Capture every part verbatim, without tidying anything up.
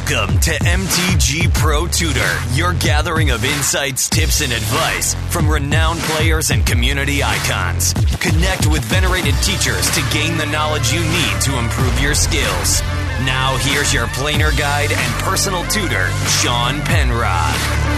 Welcome to M T G Pro Tutor, your gathering of insights, tips, and advice from renowned players and community icons. Connect with venerated teachers to gain the knowledge you need to improve your skills. Now here's your planer guide and personal tutor, Sean Penrod.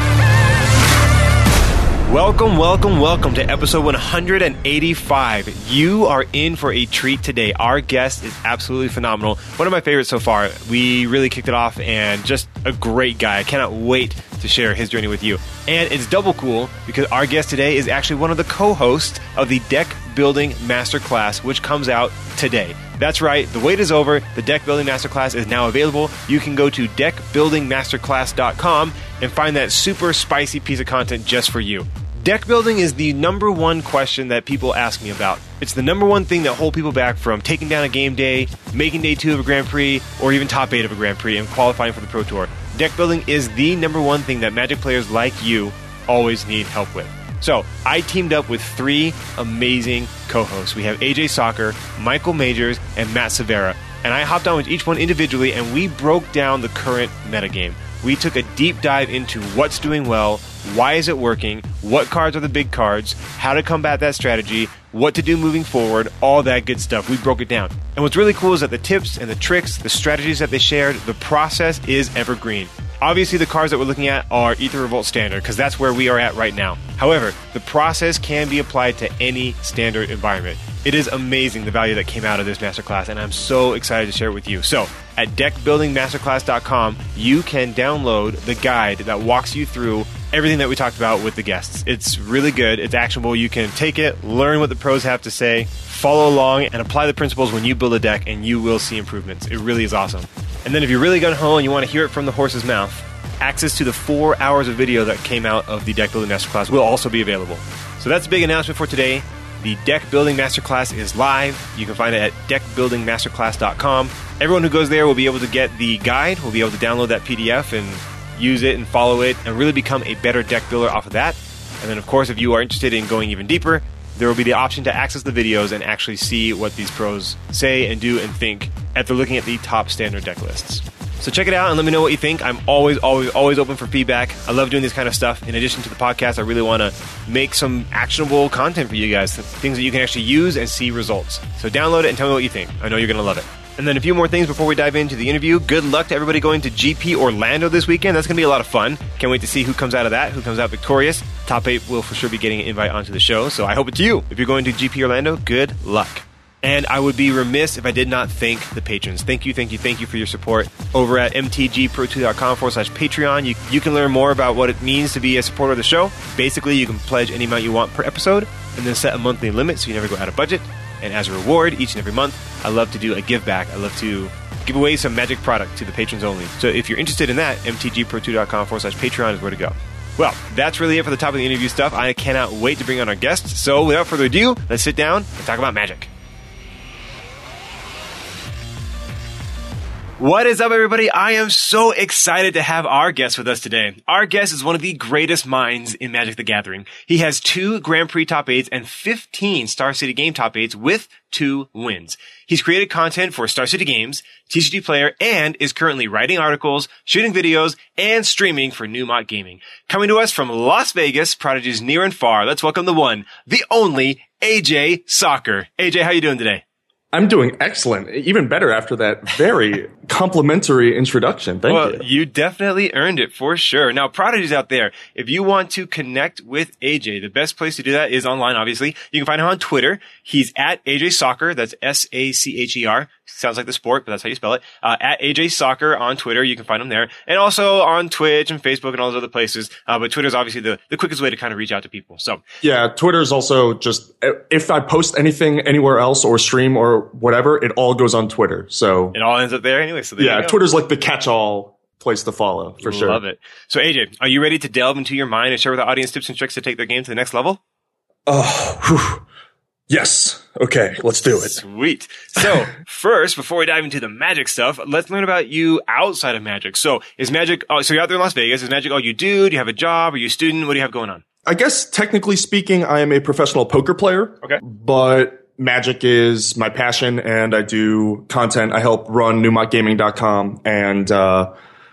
Welcome, welcome, welcome to episode one hundred eighty-five. You are in for a treat today. Our guest is absolutely phenomenal. One of my favorites so far. We really kicked it off, and just a great guy. I cannot wait to share his journey with you. And it's double cool because our guest today is actually one of the co-hosts of the Deck Building Masterclass, which comes out today. That's right, the wait is over. The Deck Building Masterclass is now available. You can go to deck building masterclass dot com and find that super spicy piece of content just for you. Deck building is the number one question that people ask me about. It's the number one thing that hold people back from taking down a game day, making day two of a Grand Prix, or even top eight of a Grand Prix and qualifying for the Pro Tour. Deck building is the number one thing that Magic players like you always need help with. So, I teamed up with three amazing co-hosts. We have A J Soccer, Michael Majors, and Matt Severa. And I hopped on with each one individually, and we broke down the current metagame. We took a deep dive into what's doing well, why is it working, what cards are the big cards, how to combat that strategy, what to do moving forward, all that good stuff. We broke it down. And what's really cool is that the tips and the tricks, the strategies that they shared, the process is evergreen. Obviously, the cards that we're looking at are Aether Revolt Standard, because that's where we are at right now. However, the process can be applied to any standard environment. It is amazing the value that came out of this masterclass, and I'm so excited to share it with you. So, at deck building masterclass dot com, you can download the guide that walks you through everything that we talked about with the guests. It's really good. It's actionable. You can take it, learn what the pros have to say, follow along, and apply the principles when you build a deck, and you will see improvements. It really is awesome. And then if you're really gung-ho and you want to hear it from the horse's mouth, access to the four hours of video that came out of the Deck Building Masterclass will also be available. So that's a big announcement for today. The Deck Building Masterclass is live. You can find it at deck building masterclass dot com. Everyone who goes there will be able to get the guide, will be able to download that P D F and use it and follow it and really become a better deck builder off of that. And then, of course, if you are interested in going even deeper, there will be the option to access the videos and actually see what these pros say and do and think after looking at the top standard deck lists. So check it out and let me know what you think. I'm always, always, always open for feedback. I love doing this kind of stuff. In addition to the podcast, I really want to make some actionable content for you guys, things that you can actually use and see results. So download it and tell me what you think. I know you're going to love it. And then a few more things before we dive into the interview. Good luck to everybody going to G P Orlando this weekend. That's going to be a lot of fun. Can't wait to see who comes out of that, who comes out victorious. Top eight will for sure be getting an invite onto the show, so I hope it's you. If you're going to G P Orlando, good luck. And I would be remiss if I did not thank the patrons. Thank you, thank you, thank you for your support. Over at mtgprotutor.com forward slash Patreon, you, you can learn more about what it means to be a supporter of the show. Basically, you can pledge any amount you want per episode, and then set a monthly limit so you never go out of budget. And as a reward, each and every month, I love to do a give back. I love to give away some Magic product to the patrons only. So if you're interested in that, mtgprotutor.com forward slash Patreon is where to go. Well, that's really it for the top of the interview stuff. I cannot wait to bring on our guests. So without further ado, let's sit down and talk about Magic. What is up, everybody? I am so excited to have our guest with us today. Our guest is one of the greatest minds in Magic the Gathering. He has two Grand Prix top eights and fifteen Star City Game top eights with two wins. He's created content for Star City Games, T C G Player, and is currently writing articles, shooting videos, and streaming for Newmont Gaming. Coming to us from Las Vegas, prodigies near and far, let's welcome the one, the only, A J Soccer. A J, how you doing today? I'm doing excellent. Even better after that very complimentary introduction. Thank well, you. You definitely earned it for sure. Now, prodigies out there, if you want to connect with A J, the best place to do that is online, obviously. You can find him on Twitter. He's at A J Soccer. That's S A C H E R. Sounds like the sport, but that's how you spell it. Uh, at A J Soccer on Twitter. You can find him there. And also on Twitch and Facebook and all those other places. Uh, but Twitter is obviously the, the quickest way to kind of reach out to people. So yeah, Twitter is also just, if I post anything anywhere else or stream or whatever, it all goes on Twitter. So it all ends up there anyway. So there yeah, Twitter's like the catch-all place to follow for sure. Love it. So A J, are you ready to delve into your mind and share with the audience tips and tricks to take their game to the next level? Oh, whew. Yes. Okay, let's do it. Sweet. So first, before we dive into the Magic stuff, let's learn about you outside of Magic. So is Magic, oh, so you're out there in Las Vegas. Is Magic all you do? Do you have a job? Are you a student? What do you have going on? I guess technically speaking, I am a professional poker player. Okay. But Magic is my passion, and I do content. I help run Newmont Gaming dot com, and uh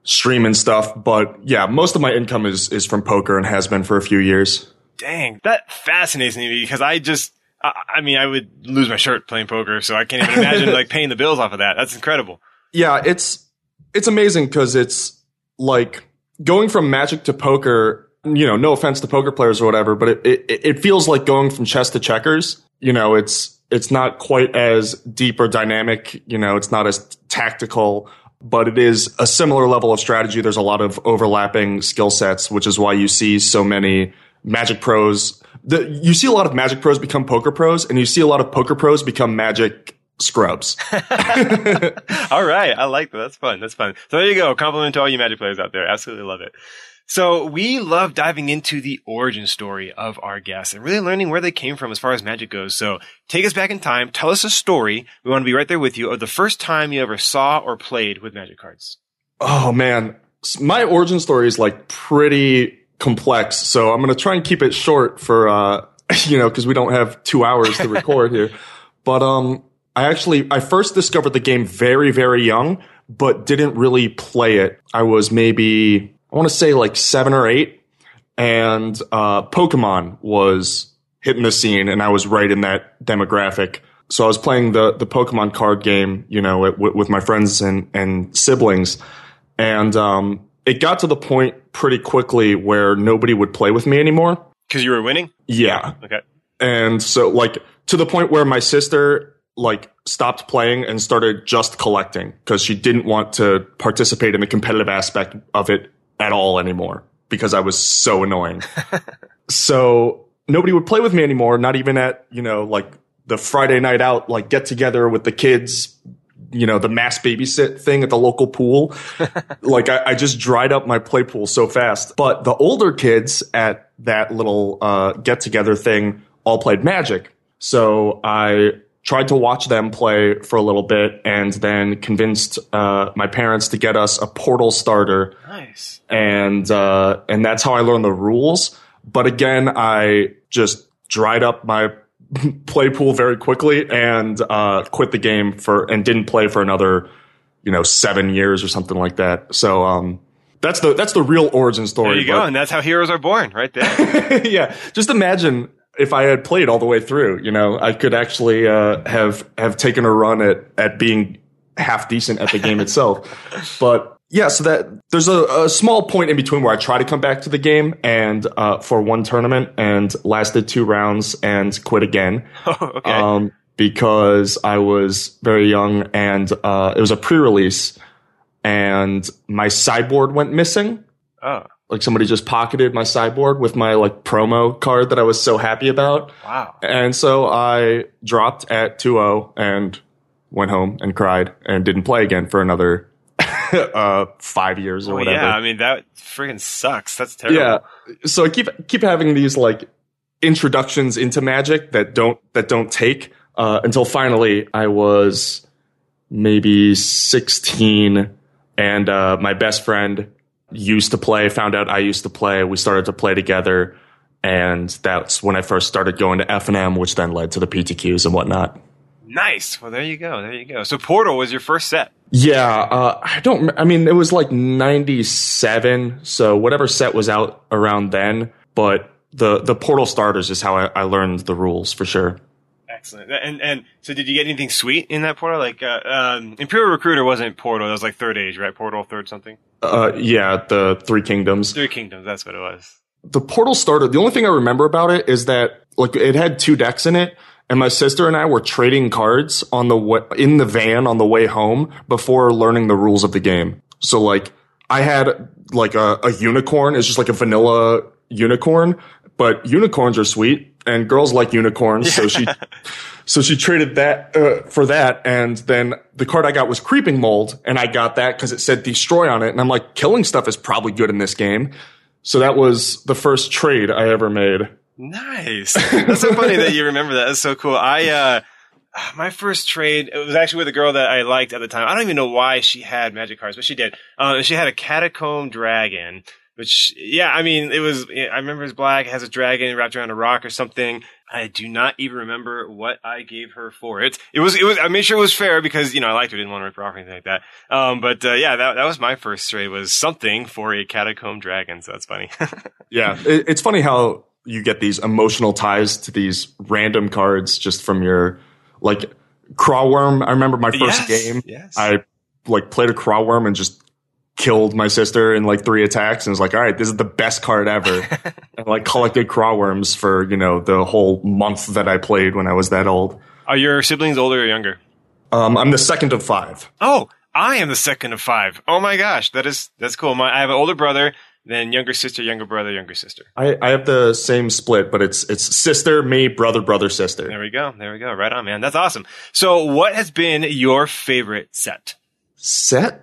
stream and stuff. But yeah, most of my income is is from poker and has been for a few years. Dang, that fascinates me because I just, I, I mean, I would lose my shirt playing poker, so I can't even imagine like paying the bills off of that. That's incredible. Yeah, it's it's amazing because it's like going from Magic to poker. You know, no offense to poker players or whatever, but it, it, it feels like going from chess to checkers. You know, it's, it's not quite as deep or dynamic. You know, it's not as tactical, but it is a similar level of strategy. There's a lot of overlapping skill sets, which is why you see so many Magic pros. The, you see a lot of Magic pros become poker pros, and you see a lot of poker pros become Magic scrubs. All right. I like that. That's fun. That's fun. So there you go. Compliment to all you Magic players out there. Absolutely love it. So we love diving into the origin story of our guests and really learning where they came from as far as Magic goes. So take us back in time. Tell us a story. We want to be right there with you of the first time you ever saw or played with Magic cards. Oh, man. My origin story is like pretty complex. So I'm going to try and keep it short for, uh, you know, because we don't have two hours to record here. But um, I actually, I first discovered the game very, very young, but didn't really play it. I was maybe... I want to say like seven or eight, and uh, Pokemon was hitting the scene, and I was right in that demographic. So I was playing the the Pokemon card game, you know, it, w- with my friends and and siblings, and um, it got to the point pretty quickly where nobody would play with me anymore because you were winning. Yeah. Okay. And so, like, to the point where my sister like stopped playing and started just collecting because she didn't want to participate in the competitive aspect of it at all anymore because I was so annoying. So nobody would play with me anymore, not even at, you know, like the Friday night out, like get together with the kids, you know, the mass babysit thing at the local pool. Like I, I just dried up my play pool so fast. But the older kids at that little uh, get together thing all played Magic. So I tried to watch them play for a little bit and then convinced uh, my parents to get us a Portal starter. Nice. And uh, and that's how I learned the rules. But again, I just dried up my play pool very quickly and uh, quit the game for and didn't play for another, you know, seven years or something like that. So um, that's the that's the real origin story. There you but, go, and that's how heroes are born, right there. Yeah, just imagine if I had played all the way through. You know, I could actually uh, have have taken a run at at being half decent at the game itself. But yeah, so that there's a, a small point in between where I try to come back to the game and uh, for one tournament and lasted two rounds and quit again. Okay. Um, because I was very young and uh, it was a pre-release and my sideboard went missing. Oh. Like somebody just pocketed my sideboard with my like promo card that I was so happy about. Wow. And so I dropped at two oh and went home and cried and didn't play again for another uh, five years or well, whatever. Yeah, I mean, that freaking sucks. That's terrible. Yeah. So I keep keep having these like introductions into Magic that don't that don't take uh, until finally I was maybe sixteen and uh, my best friend used to play, found out I used to play. We started to play together. And that's when I first started going to F N M, which then led to the P T Qs and whatnot. Nice. Well, there you go. There you go. So Portal was your first set. Yeah. Uh, I don't, I mean, it was like ninety-seven. So whatever set was out around then. But the, the Portal starters is how I, I learned the rules for sure. Excellent. And and so did you get anything sweet in that Portal? Like, uh, um, Imperial Recruiter wasn't Portal. That was like third age, right? Portal, third something? Uh, yeah, the Three Kingdoms. Three Kingdoms, that's what it was. The Portal starter, the only thing I remember about it is that like it had two decks in it, and my sister and I were trading cards on the w- in the van on the way home before learning the rules of the game. So like I had like a, a unicorn. It's just like a vanilla unicorn, but unicorns are sweet and girls like unicorns. So she, so she traded that uh, for that. And then the card I got was Creeping Mold, and I got that because it said destroy on it. And I'm like, killing stuff is probably good in this game. So that was the first trade I ever made. Nice. That's so funny that you remember that. That's so cool. I, uh, my first trade, it was actually with a girl that I liked at the time. I don't even know why she had Magic cards, but she did. Um, she had a Catacomb Dragon, which, yeah, I mean, it was, I remember it's black, it has a dragon wrapped around a rock or something. I do not even remember what I gave her for it. It was, it was, I made sure it was fair because, you know, I liked her, didn't want to rip her off or anything like that. Um, but, uh, yeah, that, that was my first stray, was something for a catacomb dragon. So that's funny. Yeah. It, it's funny how you get these emotional ties to these random cards just from your, like, Crawworm. I remember my first yes, game. Yes. I, like, played a Crawworm and just killed my sister in like three attacks and was like, all right, this is the best card ever. And like collected Crawworms for, you know, the whole month that I played when I was that old. Are your siblings older or younger? Um, I'm the second of five. Oh, I am the second of five. Oh my gosh. That is, that's cool. My, I have an older brother, then younger sister, younger brother, younger sister. I, I have the same split, but it's, it's sister, me, brother, brother, sister. There we go. There we go. Right on, man. That's awesome. So what has been your favorite set? Set?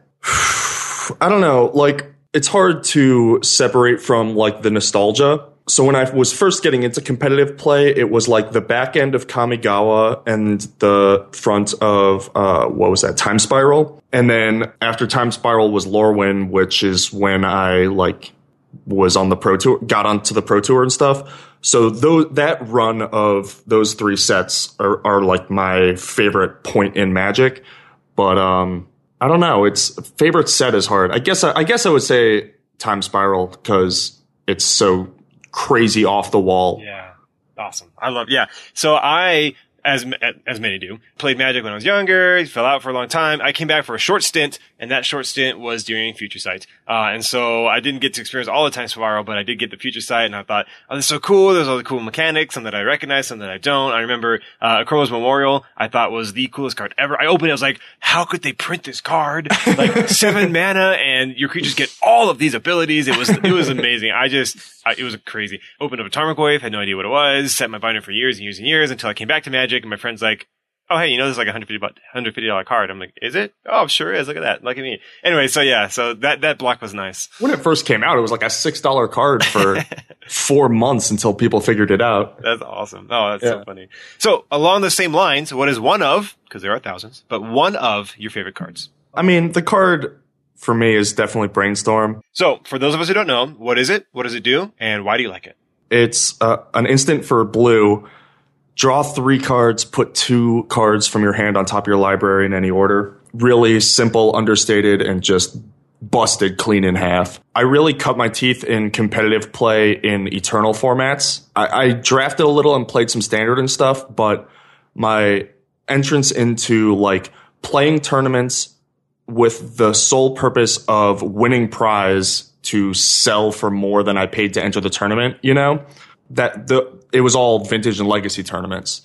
I don't know, like, it's hard to separate from, like, the nostalgia. So when I was first getting into competitive play, it was, like, the back end of Kamigawa and the front of, uh, what was that, Time Spiral. And then after Time Spiral was Lorwyn, which is when I, like, was on the Pro Tour, got onto the Pro Tour and stuff. So those, that run of those three sets are, are, like, my favorite point in Magic. But, um... I don't know. It's favorite set is hard. I guess I, I guess I would say Time Spiral because it's so crazy off the wall. Yeah, awesome. I love. Yeah. So I, as as many do, played Magic when I was younger. Fell out for a long time. I came back for a short stint, and that short stint was during Future Sight. Uh, and so I didn't get to experience all the Time Spiral, but I did get the Future Sight, and I thought, oh, this is so cool. There's all the cool mechanics, some that I recognize, some that I don't. I remember uh, Chroma's Memorial. I thought was the coolest card ever. I opened it. I was like, how could they print this card? Like seven mana, and your creatures get all of these abilities. It was it was amazing. I just I, it was crazy. Opened up a Tarmogoyf, had no idea what it was. Set my binder for years and years and years until I came back to Magic, and my friend's like, oh, hey, you know, this is like a one hundred fifty dollars card. I'm like, is it? Oh, sure is. Look at that. Look at me. Anyway, so yeah, so that, that block was nice. When it first came out, it was like a six dollar card for four months until people figured it out. That's awesome. Oh, that's yeah. so funny. So along the same lines, what is one of, because there are thousands, but one of your favorite cards? I mean, the card for me is definitely Brainstorm. So for those of us who don't know, what is it? What does it do? And why do you like it? It's uh, an instant for blue. Draw three cards, put two cards from your hand on top of your library in any order. Really simple, understated, and just busted clean in half. I really cut my teeth in competitive play in Eternal formats. I, I drafted a little and played some Standard and stuff, but my entrance into like playing tournaments with the sole purpose of winning prize to sell for more than I paid to enter the tournament, you know? That the it was all vintage and legacy tournaments.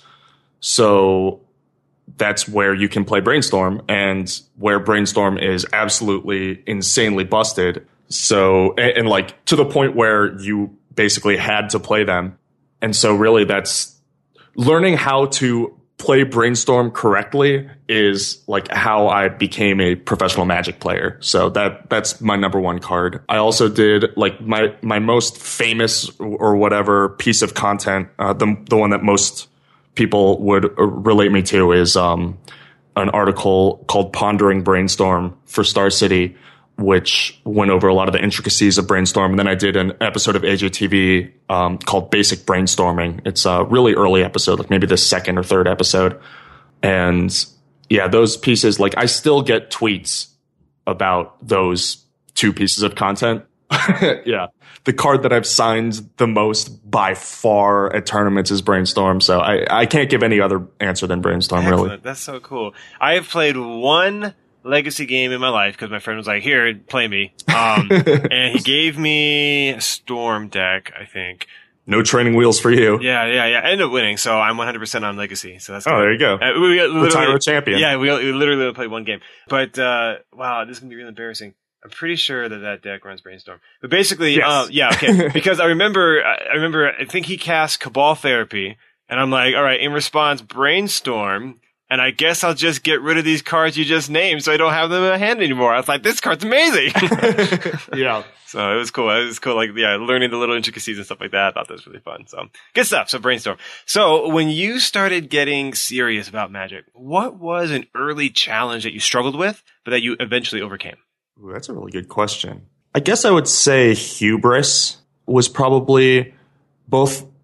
So that's where you can play Brainstorm, and where Brainstorm is absolutely insanely busted. So and, and like to the point where you basically had to play them. And so really that's learning how to play Brainstorm correctly is like how I became a professional Magic player. So that that's my number one card. I also did like my my most famous or whatever piece of content. Uh, the the one that most people would relate me to is um, an article called "Pondering Brainstorm" for Star City, which went over a lot of the intricacies of Brainstorm. And then I did an episode of A J T V um, called Basic Brainstorming. It's a really early episode, like maybe the second or third episode. And yeah, those pieces, like I still get tweets about those two pieces of content. Yeah. The card that I've signed the most by far at tournaments is Brainstorm. So I, I can't give any other answer than Brainstorm, Excellent. really. That's so cool. I have played one legacy game in my life because my friend was like, here, play me. Um, and he gave me a Storm deck, I think. No training wheels for you. Yeah, yeah, yeah. I ended up winning, so I'm one hundred percent on legacy. So that's oh, good. There you go. Uh, we, we Retire a champion. Yeah, we, we literally played one game. But, uh, wow, this is going to be really embarrassing. I'm pretty sure that that deck runs Brainstorm. But basically, yes. uh, yeah, okay. Because I remember, I remember, I think he cast Cabal Therapy, and I'm like, all right, in response, Brainstorm, and I guess I'll just get rid of these cards you just named so I don't have them in my hand anymore. I was like, this card's amazing. Yeah. So it was cool. It was cool, like, yeah, learning the little intricacies and stuff like that. I thought that was really fun. So good stuff. So Brainstorm. So when you started getting serious about Magic, what was an early challenge that you struggled with, but that you eventually overcame? Ooh, that's a really good question. I guess I would say hubris was probably both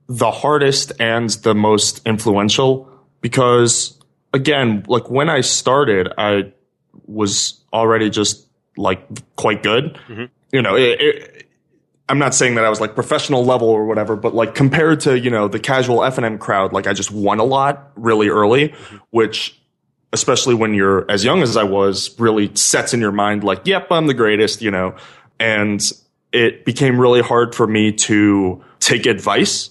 the hardest and the most influential because, again, like when I started, I was already just like quite good. Mm-hmm. You know, it, it, I'm not saying that I was like professional level or whatever, but like compared to, you know, the casual F N M crowd, like I just won a lot really early, mm-hmm. which especially when you're as young as I was really sets in your mind like, yep, I'm the greatest, you know, and it became really hard for me to take advice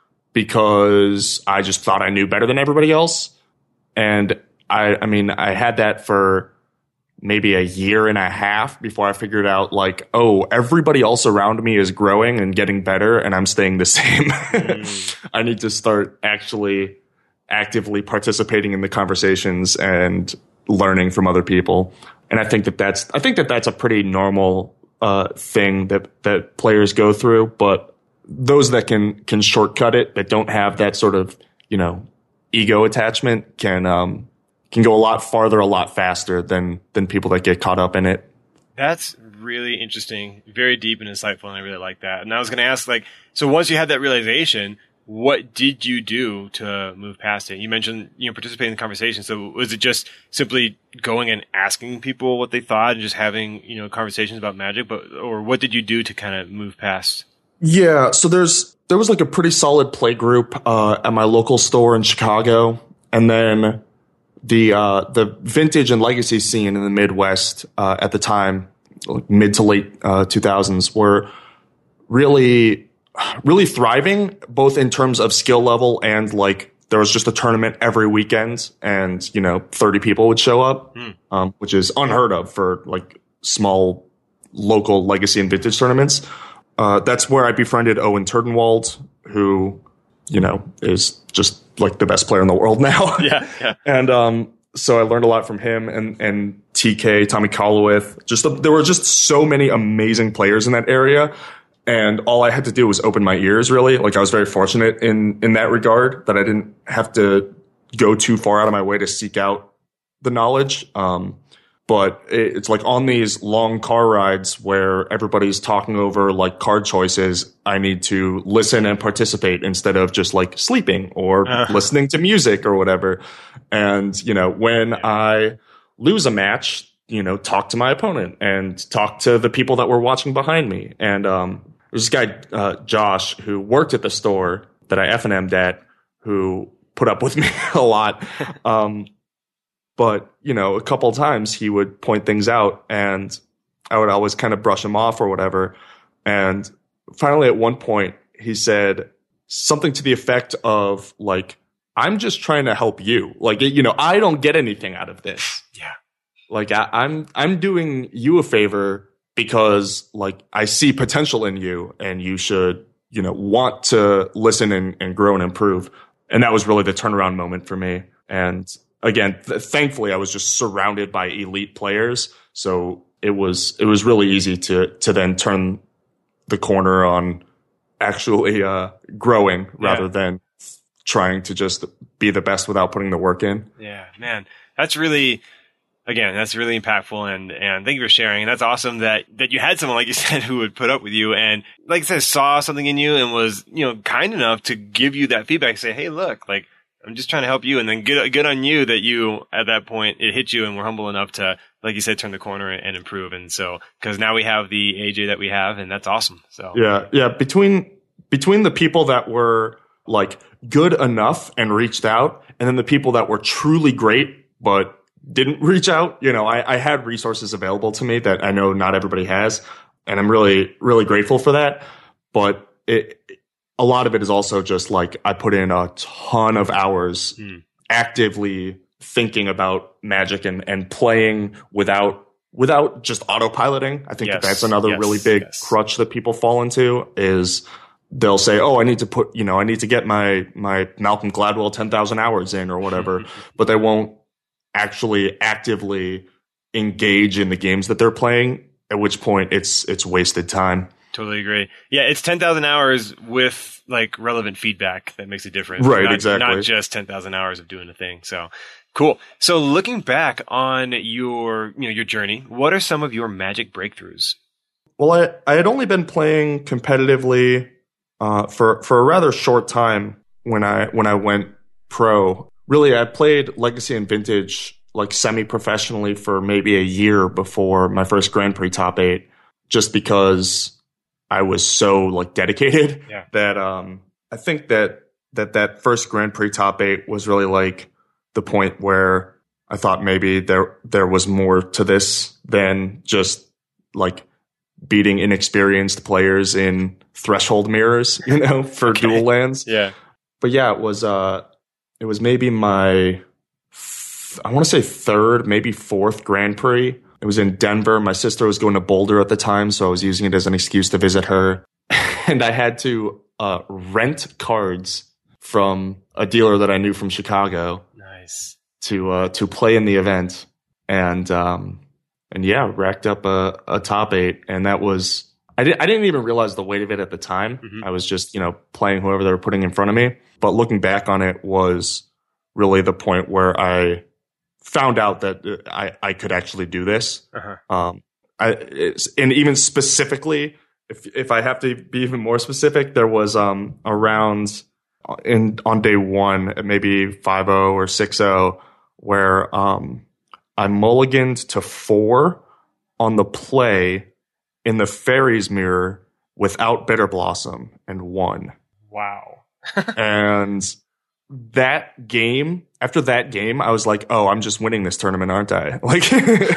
because I just thought I knew better than everybody else. And I, I mean, I had that for maybe a year and a half before I figured out like, oh, everybody else around me is growing and getting better and I'm staying the same. Mm. I need to start actually actively participating in the conversations and learning from other people. And I think that that's, I think that that's a pretty normal uh, thing that, that players go through, but those that can, can shortcut it, that don't have that sort of, you know, ego attachment can, um, can go a lot farther, a lot faster than than people that get caught up in it. That's really interesting, very deep and insightful, and I really like that. And I was going to ask, like, so once you had that realization, what did you do to move past it? You mentioned, you know, participating in the conversation. So was it just simply going and asking people what they thought and just having, you know, conversations about Magic, but or what did you do to kind of move past? Yeah, so there's there was like a pretty solid play group uh, at my local store in Chicago, and then the uh, the vintage and legacy scene in the Midwest uh, at the time, like mid to late uh, two thousands, were really, really thriving, both in terms of skill level and like there was just a tournament every weekend, and you know thirty people would show up, hmm. um, which is unheard of for like small local legacy and vintage tournaments. Uh, that's where I befriended Owen Turdenwald, who you know is just like the best player in the world now. Yeah, yeah. And um, so I learned a lot from him and and T K, Tommy Kolowith. Just the, there were just so many amazing players in that area, and all I had to do was open my ears. Really, like I was very fortunate in in that regard that I didn't have to go too far out of my way to seek out the knowledge. Um, but it, it's like on these long car rides where everybody's talking over like card choices, I need to listen and participate instead of just like sleeping or uh. listening to music or whatever. And, you know, when I lose a match, you know, talk to my opponent and talk to the people that were watching behind me. And um, there's this guy, uh, Josh, who worked at the store that I F and M'd at, who put up with me a lot. Um, But, you know, a couple of times he would point things out and I would always kind of brush him off or whatever. And finally, at one point, he said something to the effect of like, I'm just trying to help you. Like, you know, I don't get anything out of this. Yeah. Like, I, I'm, I'm doing you a favor because like I see potential in you and you should, you know, want to listen and, and grow and improve. And that was really the turnaround moment for me. And again, th- thankfully, I was just surrounded by elite players, so it was it was really easy to to then turn the corner on actually uh, growing rather yeah. than trying to just be the best without putting the work in. Yeah, man, that's really again, that's really impactful, and and thank you for sharing. And that's awesome that that you had someone like you said who would put up with you and like I said saw something in you and was you know kind enough to give you that feedback, say, hey, look, like. I'm just trying to help you, and then good, good on you that you, at that point, it hit you and we're humble enough to, like you said, turn the corner and improve. And so, cause now we have the A J that we have, and that's awesome. So, yeah, yeah. Between, between the people that were like good enough and reached out, and then the people that were truly great, but didn't reach out, you know, I, I had resources available to me that I know not everybody has. And I'm really, really grateful for that. But it, a lot of it is also just like I put in a ton of hours mm. actively thinking about Magic and, and playing without without just autopiloting. I think yes. that that's another yes. really big yes. crutch that people fall into is they'll say, oh, I need to put, you know, I need to get my my Malcolm Gladwell ten thousand hours in or whatever, but they won't actually actively engage in the games that they're playing, at which point it's it's wasted time. Totally agree. Yeah, it's ten thousand hours with like relevant feedback that makes a difference. Right, not, exactly. Not just ten thousand hours of doing a thing. So cool. So looking back on your, you know, your journey, what are some of your Magic breakthroughs? Well, I, I had only been playing competitively uh, for for a rather short time when I when I went pro. Really, I played Legacy and Vintage like semi-professionally for maybe a year before my first Grand Prix top eight, just because I was so like dedicated yeah. that um, I think that that that first Grand Prix top eight was really like the point where I thought maybe there there was more to this than just like beating inexperienced players in threshold mirrors, you know, for okay. dual lands. Yeah. But yeah, it was uh it was maybe my f- I want to say third, maybe fourth Grand Prix. It was in Denver. My sister was going to Boulder at the time, so I was using it as an excuse to visit her. And I had to uh rent cards from a dealer that I knew from Chicago. Nice. To uh to play in the event. And um And yeah, racked up a, a top eight, and that was I didn't I didn't even realize the weight of it at the time. Mm-hmm. I was just you know playing whoever they were putting in front of me. But looking back on it was really the point where I found out that I, I could actually do this. Uh-huh. Um, I it's, and even specifically, if if I have to be even more specific, there was um around in on day one, maybe five oh or six oh, where um. I mulliganed to four on the play in the Fairies Mirror without Bitter Blossom and won. Wow. And that game, after that game, I was like, oh, I'm just winning this tournament, aren't I? Like,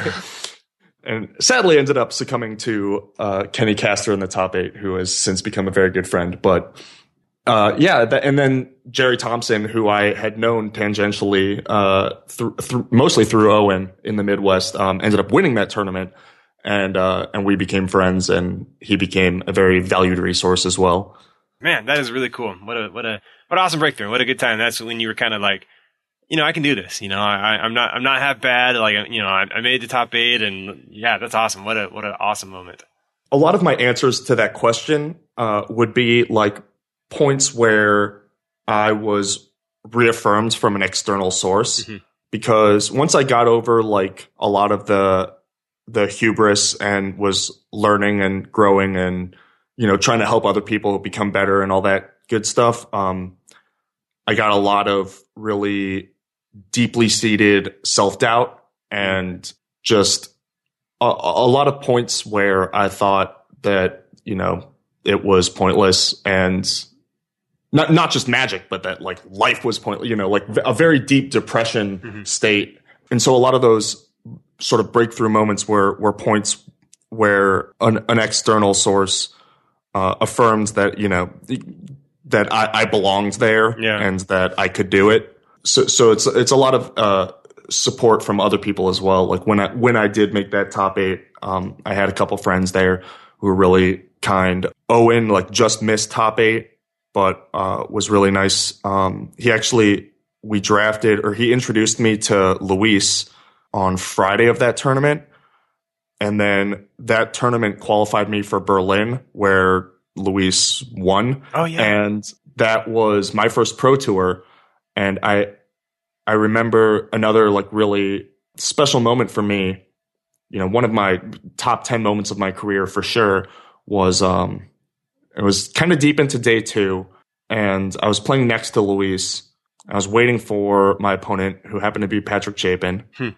and sadly ended up succumbing to uh, Kenny Castor in the top eight, who has since become a very good friend. But Uh, yeah, th- and then Jerry Thompson, who I had known tangentially, uh, th- th- mostly through Owen in the Midwest, um, ended up winning that tournament, and uh, and we became friends, and he became a very valued resource as well. Man, that is really cool. What a what a what an awesome breakthrough. What a good time. That's when you were kind of like, you know, I can do this. You know, I, I'm not I'm not half bad. Like, you know, I, I made the top eight, and yeah, that's awesome. What a what an awesome moment. A lot of my answers to that question uh, would be like points where I was reaffirmed from an external source, mm-hmm. because once I got over like a lot of the the hubris and was learning and growing and you know trying to help other people become better and all that good stuff, um, I got a lot of really deeply seated self-doubt and just a, a lot of points where I thought that you know it was pointless and Not not just Magic, but that like life was pointless, you know, like a very deep depression mm-hmm. state. And so a lot of those sort of breakthrough moments were were points where an, an external source uh, affirmed that, you know, that I, I belonged there yeah. and that I could do it. So so it's it's a lot of uh, support from other people as well. Like when I when I did make that top eight, um, I had a couple friends there who were really kind. Owen like just missed top eight, but uh, was really nice. Um, he actually, we drafted, or he introduced me to Luis on Friday of that tournament. And then that tournament qualified me for Berlin, where Luis won. Oh, yeah. And that was my first pro tour. And I, I remember another like really special moment for me. You know, one of my top ten moments of my career for sure was, um, it was kind of deep into day two, and I was playing next to Luis. I was waiting for my opponent, who happened to be Patrick Chapin. Hmm.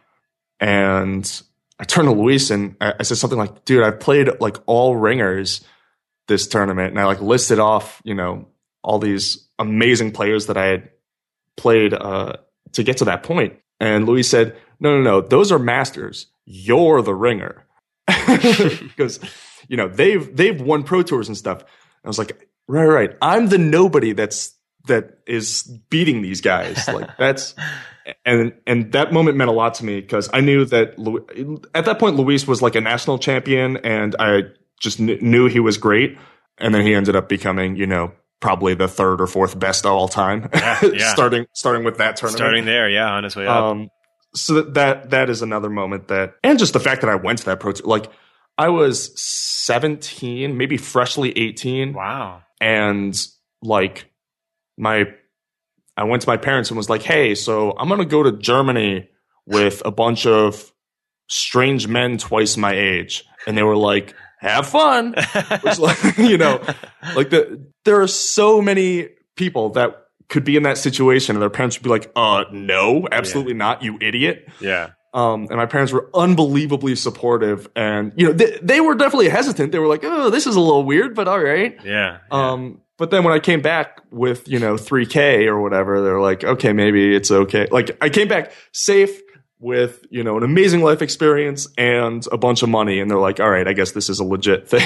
And I turned to Luis and I, I said something like, dude, I've played like all ringers this tournament. And I like listed off, you know, all these amazing players that I had played uh, to get to that point. And Luis said, no, no, no, those are masters. You're the ringer. Because, you know, they've they've won pro tours and stuff. I was like, right, right. I'm the nobody that's that is beating these guys. Like that's, and and that moment meant a lot to me because I knew that Lu- at that point Luis was like a national champion, and I just kn- knew he was great. And then he ended up becoming, you know, probably the third or fourth best of all time. Yeah, yeah. starting starting with that tournament. Starting there, yeah, on his way up. Um, so that, that that is another moment that, and just the fact that I went to that pro tour, like. I was seventeen, maybe freshly eighteen. Wow. And like my, I went to my parents and was like, hey, so I'm going to go to Germany with a bunch of strange men twice my age. And they were like, have fun. Which, like, you know, like the there are so many people that could be in that situation and their parents would be like, uh, no, absolutely yeah. not, you idiot. Yeah. Um, and my parents were unbelievably supportive, and you know they, they were definitely hesitant. They were like, "Oh, this is a little weird, but all right." Yeah, yeah. Um, but then when I came back with you know three K or whatever, they were like, "Okay, maybe it's okay." Like I came back safe with you know an amazing life experience and a bunch of money, and they're like, "All right, I guess this is a legit thing."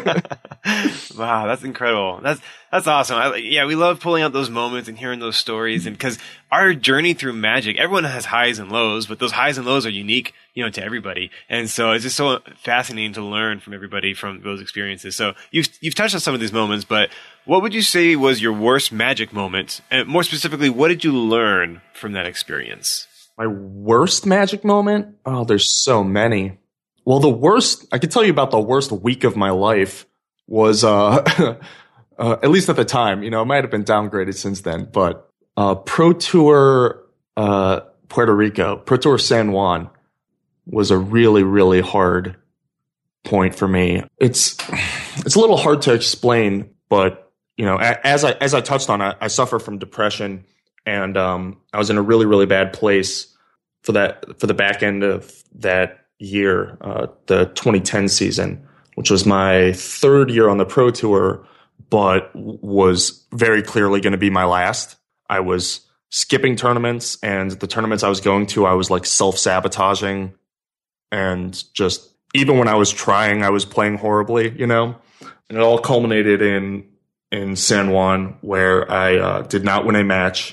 Wow, that's incredible. That's that's awesome. I, yeah, we love pulling out those moments and hearing those stories, and because our journey through Magic, everyone has highs and lows, but those highs and lows are unique, you know, to everybody. And so it's just so fascinating to learn from everybody from those experiences. So you've you've touched on some of these moments, but what would you say was your worst Magic moment? And more specifically, what did you learn from that experience? My worst Magic moment? Oh, there's so many. Well, the worst, I could tell you about the worst week of my life was, uh, uh, at least at the time, you know, it might have been downgraded since then, but, uh, Pro Tour, uh, Puerto Rico, Pro Tour San Juan was a really, really hard point for me. It's, it's a little hard to explain, but, you know, as I, as I touched on, I, I suffer from depression, and, um, I was in a really, really bad place for that, for the back end of that year, uh, the twenty ten season, which was my third year on the Pro Tour, but was very clearly going to be my last. I was skipping tournaments, and the tournaments I was going to, I was like self-sabotaging, and just even when I was trying, I was playing horribly, you know? And it all culminated in in San Juan, where I uh, did not win a match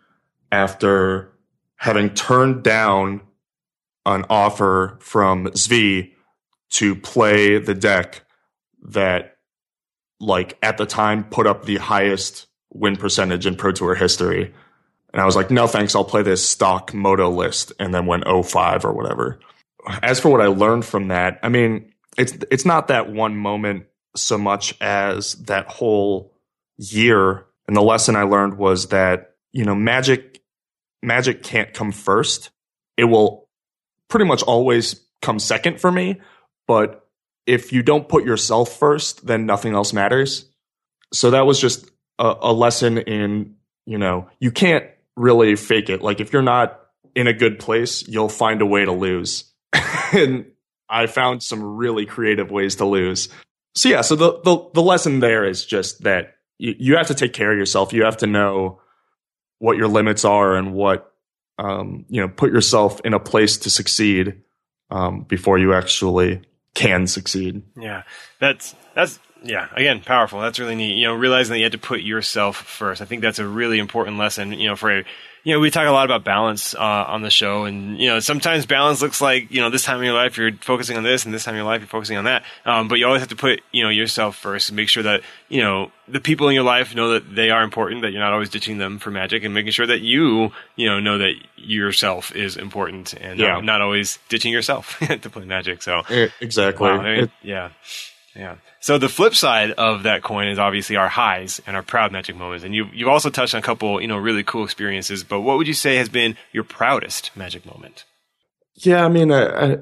after having turned down an offer from Zvi to play the deck that, like, at the time put up the highest win percentage in Pro Tour history. And I was like, no, thanks. I'll play this stock Moto list, and then went oh five or whatever. As for what I learned from that, I mean, it's, it's not that one moment so much as that whole year. And the lesson I learned was that, you know, magic, magic can't come first. It will pretty much always come second for me. But if you don't put yourself first, then nothing else matters. So that was just a, a lesson in, you know, you can't really fake it. Like, if you're not in a good place, you'll find a way to lose. And I found some really creative ways to lose. So yeah, so the, the, the lesson there is just that you, you have to take care of yourself. You have to know what your limits are and what, um, you know, put yourself in a place to succeed, um, before you actually can succeed. Yeah, that's, that's, yeah, again, powerful. That's really neat. You know, realizing that you have to put yourself first. I think that's a really important lesson, you know, for, you know, we talk a lot about balance, uh, on the show, and, you know, sometimes balance looks like, you know, this time in your life you're focusing on this, and this time in your life you're focusing on that. Um, but you always have to put, you know, yourself first, and make sure that, you know, the people in your life know that they are important, that you're not always ditching them for magic, and making sure that you, you know, know that yourself is important, and yeah. not, not always ditching yourself to play magic. So exactly. Wow, I mean, yeah. Yeah. So the flip side of that coin is obviously our highs and our proud magic moments. And you, you've also touched on a couple, you know, really cool experiences. But what would you say has been your proudest magic moment? Yeah, I mean, I, I,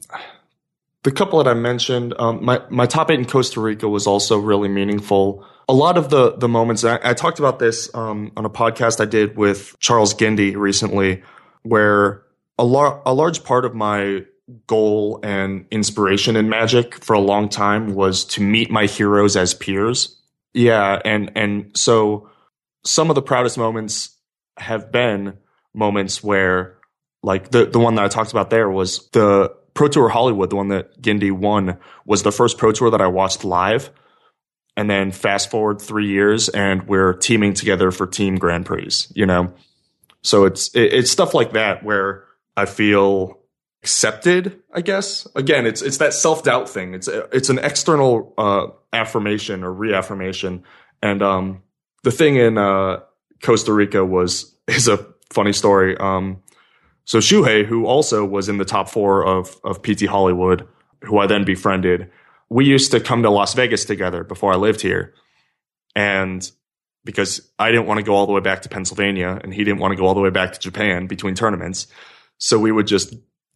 the couple that I mentioned, um, my, my top eight in Costa Rica was also really meaningful. A lot of the, the moments, I, I talked about this um, on a podcast I did with Charles Gindy recently, where a, lar- a large part of my goal and inspiration in Magic for a long time was to meet my heroes as peers. Yeah, and and so some of the proudest moments have been moments where, like, the the one that I talked about there was the Pro Tour Hollywood, the one that Gindy won, was the first Pro Tour that I watched live. And then fast forward three years and we're teaming together for Team Grand Prix, you know? So it's it, it's stuff like that where I feel accepted, I guess. Again, it's it's that self-doubt thing. It's it's an external uh, affirmation or reaffirmation. And um, the thing in uh, Costa Rica was is a funny story. Um, so Shuhei, who also was in the top four of of P T Hollywood, who I then befriended, we used to come to Las Vegas together before I lived here. And because I didn't want to go all the way back to Pennsylvania and he didn't want to go all the way back to Japan between tournaments, so we would just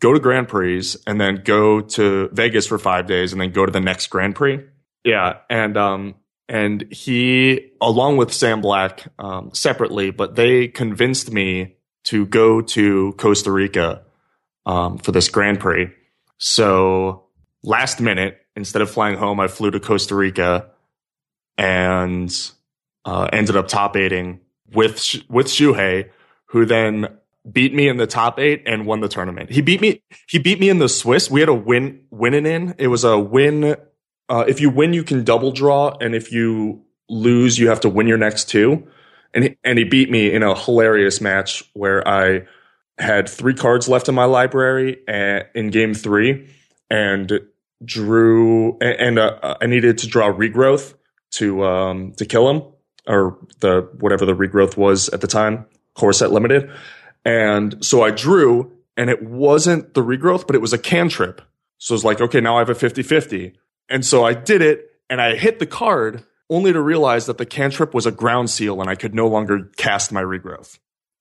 go to Grand Prix and then go to Vegas for five days and then go to the next Grand Prix. Yeah. And, um, and he, along with Sam Black, um, separately, but they convinced me to go to Costa Rica, um, for this Grand Prix. So last minute, instead of flying home, I flew to Costa Rica and, uh, ended up top eighting with, with Shuhei, who then beat me in the top eight and won the tournament. He beat me, he beat me in the Swiss. We had a win, win and in. It was a win. Uh, if you win, you can double draw. And if you lose, you have to win your next two. And he, and he beat me in a hilarious match where I had three cards left in my library and, in game three and drew, and, and uh, I needed to draw regrowth to, um, to kill him, or the, whatever the regrowth was at the time, core set limited. And so I drew, and it wasn't the regrowth, but it was a cantrip. So it's like, okay, now I have a fifty-fifty. And so I did it, and I hit the card, only to realize that the cantrip was a ground seal, and I could no longer cast my regrowth.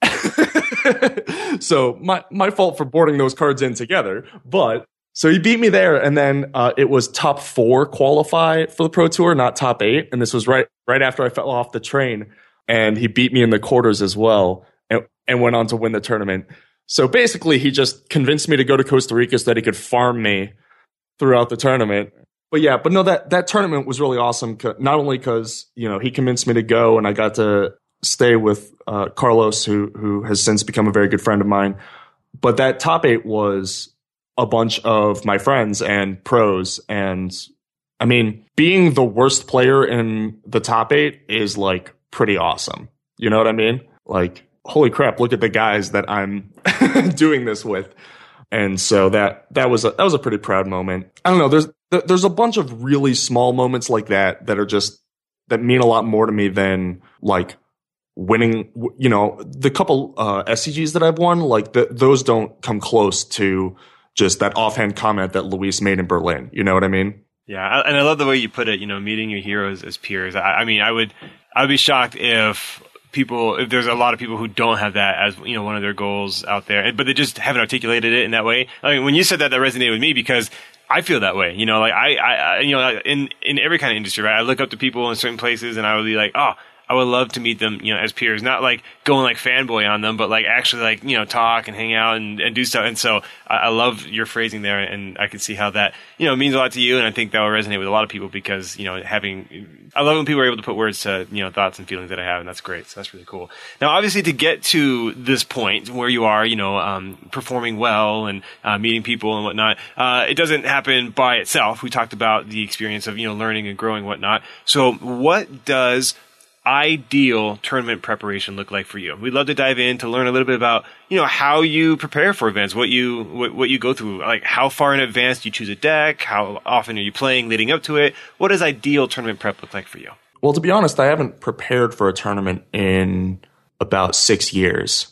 So my, my fault for boarding those cards in together. But so he beat me there, and then uh, it was top four qualify for the Pro Tour, not top eight. And this was right right after I fell off the train, and he beat me in the quarters as well. And went on to win the tournament. So basically, he just convinced me to go to Costa Rica so that he could farm me throughout the tournament. But yeah, but no, that, that tournament was really awesome. Not only because, you know, he convinced me to go and I got to stay with uh, Carlos, who who has since become a very good friend of mine. But that top eight was a bunch of my friends and pros. And I mean, being the worst player in the top eight is like pretty awesome. You know what I mean? Like, holy crap, look at the guys that I'm doing this with. And so that, that was a, that was a pretty proud moment. I don't know. There's, there's a bunch of really small moments like that that are just, that mean a lot more to me than like winning, you know, the couple, uh, S C Gs that I've won, like the, those don't come close to just that offhand comment that Luis made in Berlin. You know what I mean? Yeah. And I love the way you put it, you know, meeting your heroes as peers. I, I mean, I would, I would be shocked if, people, if there's a lot of people who don't have that as, you know, one of their goals out there, but they just haven't articulated it in that way. I mean, when you said that, that resonated with me because I feel that way. You know, like I, I, you know, in, in every kind of industry, right? I look up to people in certain places and I would be like, oh, I would love to meet them, you know, as peers, not like going like fanboy on them, but like actually like, you know, talk and hang out and, and do stuff. And so I, I love your phrasing there, and I can see how that, you know, means a lot to you. And I think that will resonate with a lot of people because, you know, having, I love when people are able to put words to, you know, thoughts and feelings that I have, and that's great. So that's really cool. Now, obviously to get to this point where you are, you know, um, performing well and uh, meeting people and whatnot, uh, it doesn't happen by itself. We talked about the experience of, you know, learning and growing and whatnot. So what does ideal tournament preparation look like for you? We'd love to dive in to learn a little bit about, you know, how you prepare for events, what you what, what you go through, like how far in advance do you choose a deck, how often are you playing leading up to it? What does ideal tournament prep look like for you? Well, to be honest, I haven't prepared for a tournament in about six years.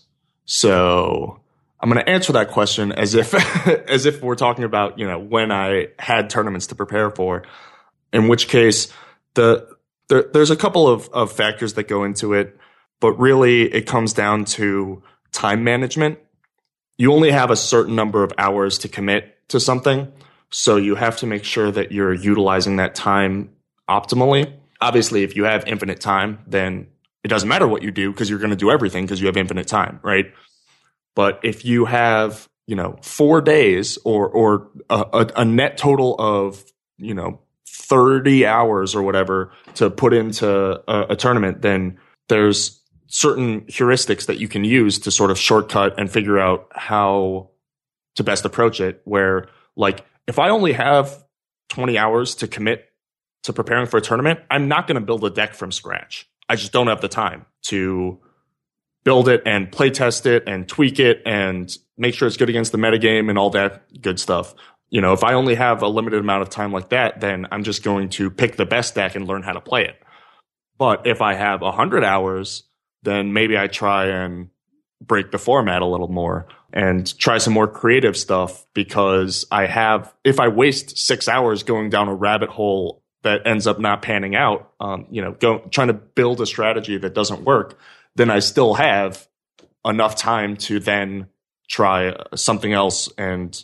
So I'm going to answer that question as if as if we're talking about, you know, when I had tournaments to prepare for, in which case the There, there's a couple of, of factors that go into it, but really it comes down to time management. You only have a certain number of hours to commit to something, so you have to make sure that you're utilizing that time optimally. Obviously, if you have infinite time, then it doesn't matter what you do because you're going to do everything because you have infinite time, right? But if you have, you know, four days or or a, a, a net total of, you know, thirty hours or whatever to put into a, a tournament, then there's certain heuristics that you can use to sort of shortcut and figure out how to best approach it. Where, like, if I only have twenty hours to commit to preparing for a tournament, I'm not going to build a deck from scratch. I just don't have the time to build it and play test it and tweak it and make sure it's good against the metagame and all that good stuff. You know, if I only have a limited amount of time like that, then I'm just going to pick the best deck and learn how to play it. But if I have one hundred hours, then maybe I try and break the format a little more and try some more creative stuff, because I have, if I waste six hours going down a rabbit hole that ends up not panning out, um, you know, go, trying to build a strategy that doesn't work, then I still have enough time to then try something else and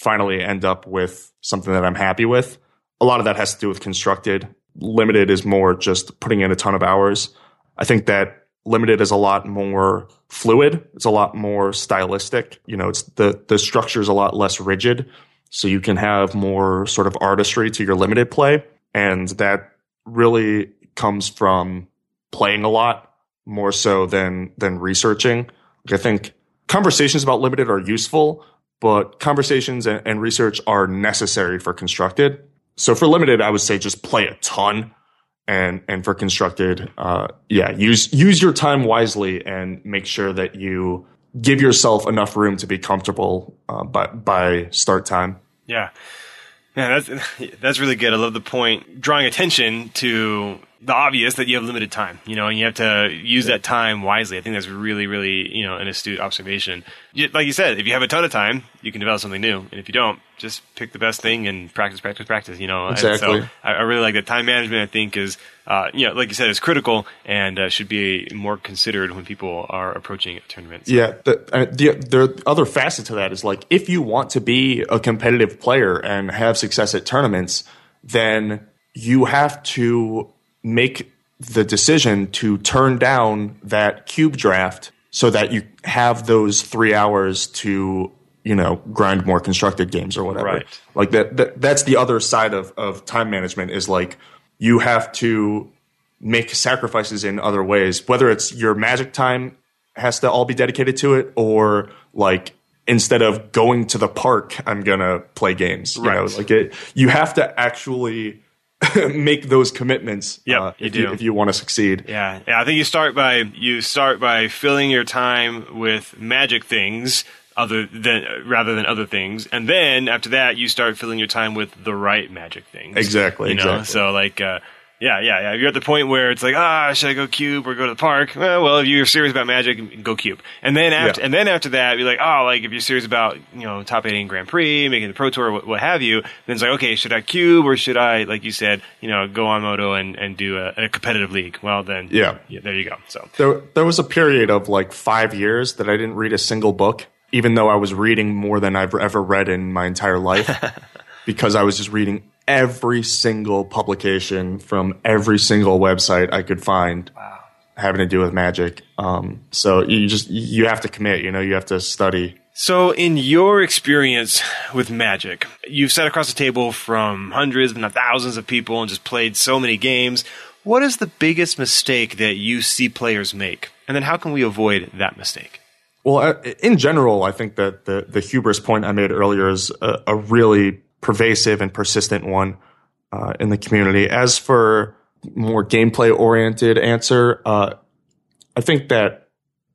finally end up with something that I'm happy with. A lot of that has to do with constructed. Limited is more just putting in a ton of hours. I think that limited is a lot more fluid. It's a lot more stylistic. You know, it's the, the structure is a lot less rigid. So you can have more sort of artistry to your limited play. And that really comes from playing a lot more so than, than researching. I think conversations about limited are useful, but conversations and, and research are necessary for constructed. So for limited, I would say just play a ton. And, and for constructed, uh, yeah, use, use your time wisely and make sure that you give yourself enough room to be comfortable, uh, by, by start time. Yeah. Yeah, that's, that's really good. I love the point, drawing attention to the obvious that you have limited time, you know, and you have to use that time wisely. I think that's really, really, you know, an astute observation. You, like you said, if you have a ton of time, you can develop something new. And if you don't, just pick the best thing and practice, practice, practice, you know. Exactly. And so I, I really like that time management, I think, is, uh, you know, like you said, is critical and uh, should be more considered when people are approaching tournaments. Yeah. The, uh, the, the other facet to that is like, if you want to be a competitive player and have success at tournaments, then you have to make the decision to turn down that cube draft so that you have those three hours to, you know, grind more constructed games or whatever. Right. Like that, that that's the other side of, of time management is like you have to make sacrifices in other ways, whether it's your Magic time has to all be dedicated to it or like instead of going to the park, I'm going to play games. You right. know, like it, you have to actually make those commitments. Yeah, uh, you if do. You, if you want to succeed. Yeah, yeah. I think you start by you start by filling your time with Magic things, other than rather than other things, and then after that, you start filling your time with the right Magic things. Exactly. You know, exactly. so like. Uh, Yeah, yeah, yeah. If you're at the point where it's like, ah, should I go cube or go to the park? Well, well, if you're serious about Magic, go cube. And then after, Yeah. and then after that, you're like, oh, like if you're serious about, you know, top eight in Grand Prix, making the Pro Tour, what, what have you, then it's like, okay, should I cube or should I, like you said, you know, go on Moto and, and do a, a competitive league? Well, then, Yeah. yeah, there you go. So There, there was a period of like five years that I didn't read a single book, even though I was reading more than I've ever read in my entire life, because I was just reading every single publication from every single website I could find wow. having to do with Magic. Um, so you just you have to commit. You know, you have to study. So in your experience with Magic, you've sat across the table from hundreds, if not thousands of people and just played so many games. What is the biggest mistake that you see players make? And then how can we avoid that mistake? Well, in general, I think that the, the hubris point I made earlier is a, a really pervasive and persistent one uh, in the community. As for more gameplay oriented answer, uh, I think that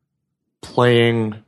playing,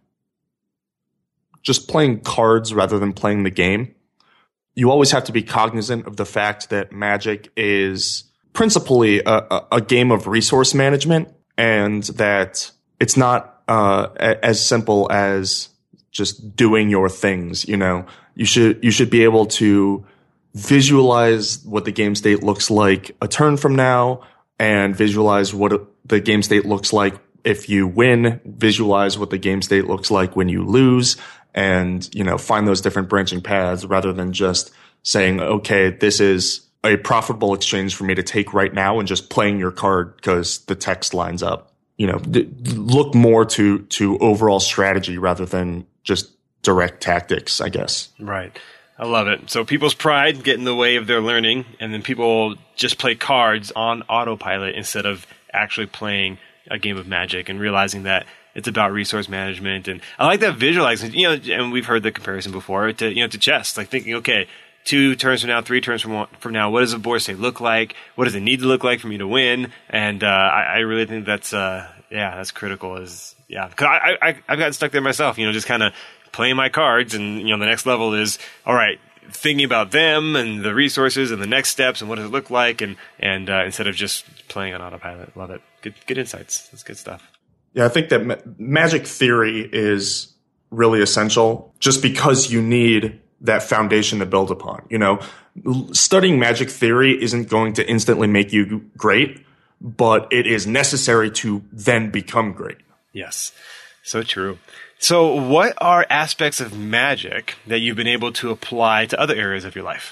just playing cards rather than playing the game, you always have to be cognizant of the fact that Magic is principally a, a, a game of resource management and that it's not uh, a, as simple as just doing your things, you know. You should you should be able to visualize what the game state looks like a turn from now and visualize what the game state looks like if you win, visualize what the game state looks like when you lose, and, you know, find those different branching paths rather than just saying, okay, this is a profitable exchange for me to take right now and just playing your card because the text lines up. You know, d- look more to to overall strategy rather than just direct tactics, I guess. Right. I love it. So people's pride get in the way of their learning, and then people just play cards on autopilot instead of actually playing a game of Magic and realizing that it's about resource management. And I like that visualizing, you know, and we've heard the comparison before to, you know, to chess, like thinking, okay, two turns from now, three turns from from now, what does the board state look like? What does it need to look like for me to win? And uh, I, I really think that's, uh, yeah, that's critical. Is yeah, because I, I I've gotten stuck there myself. You know, just kind of playing my cards, and, you know, the next level is, all right, thinking about them and the resources and the next steps and what does it look like, and and uh, instead of just playing on autopilot. Love it. Good good insights. That's good stuff. Yeah, I think that ma- Magic theory is really essential just because you need that foundation to build upon. You know, studying Magic theory isn't going to instantly make you great, but it is necessary to then become great. Yes, so true. So what are aspects of Magic that you've been able to apply to other areas of your life?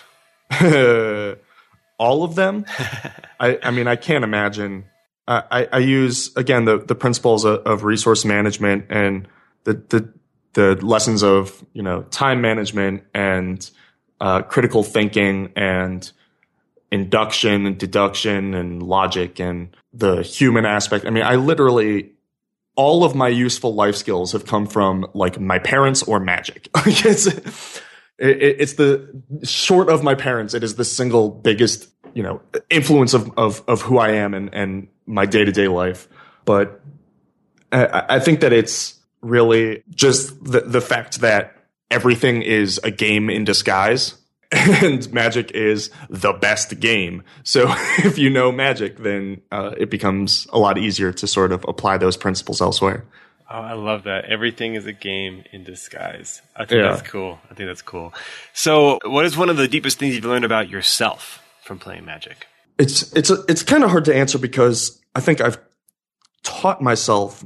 All of them? I, I mean, I can't imagine. I, I, I use, again, the, the principles of, of resource management and the, the, the lessons of, you know, time management and uh, critical thinking and induction and deduction and logic and the human aspect. I mean, I literally, all of my useful life skills have come from like my parents or Magic. it's, it, it's the short of my parents. It is the single biggest, you know, influence of, of, of who I am and, and my day to day life. But I, I think that it's really just the, the fact that everything is a game in disguise. And Magic is the best game. So if you know Magic, then uh, it becomes a lot easier to sort of apply those principles elsewhere. Oh, I love that. Everything is a game in disguise. I think Yeah. that's cool. I think that's cool. So what is one of the deepest things you've learned about yourself from playing Magic? It's it's a, it's kind of hard to answer because I think I've taught myself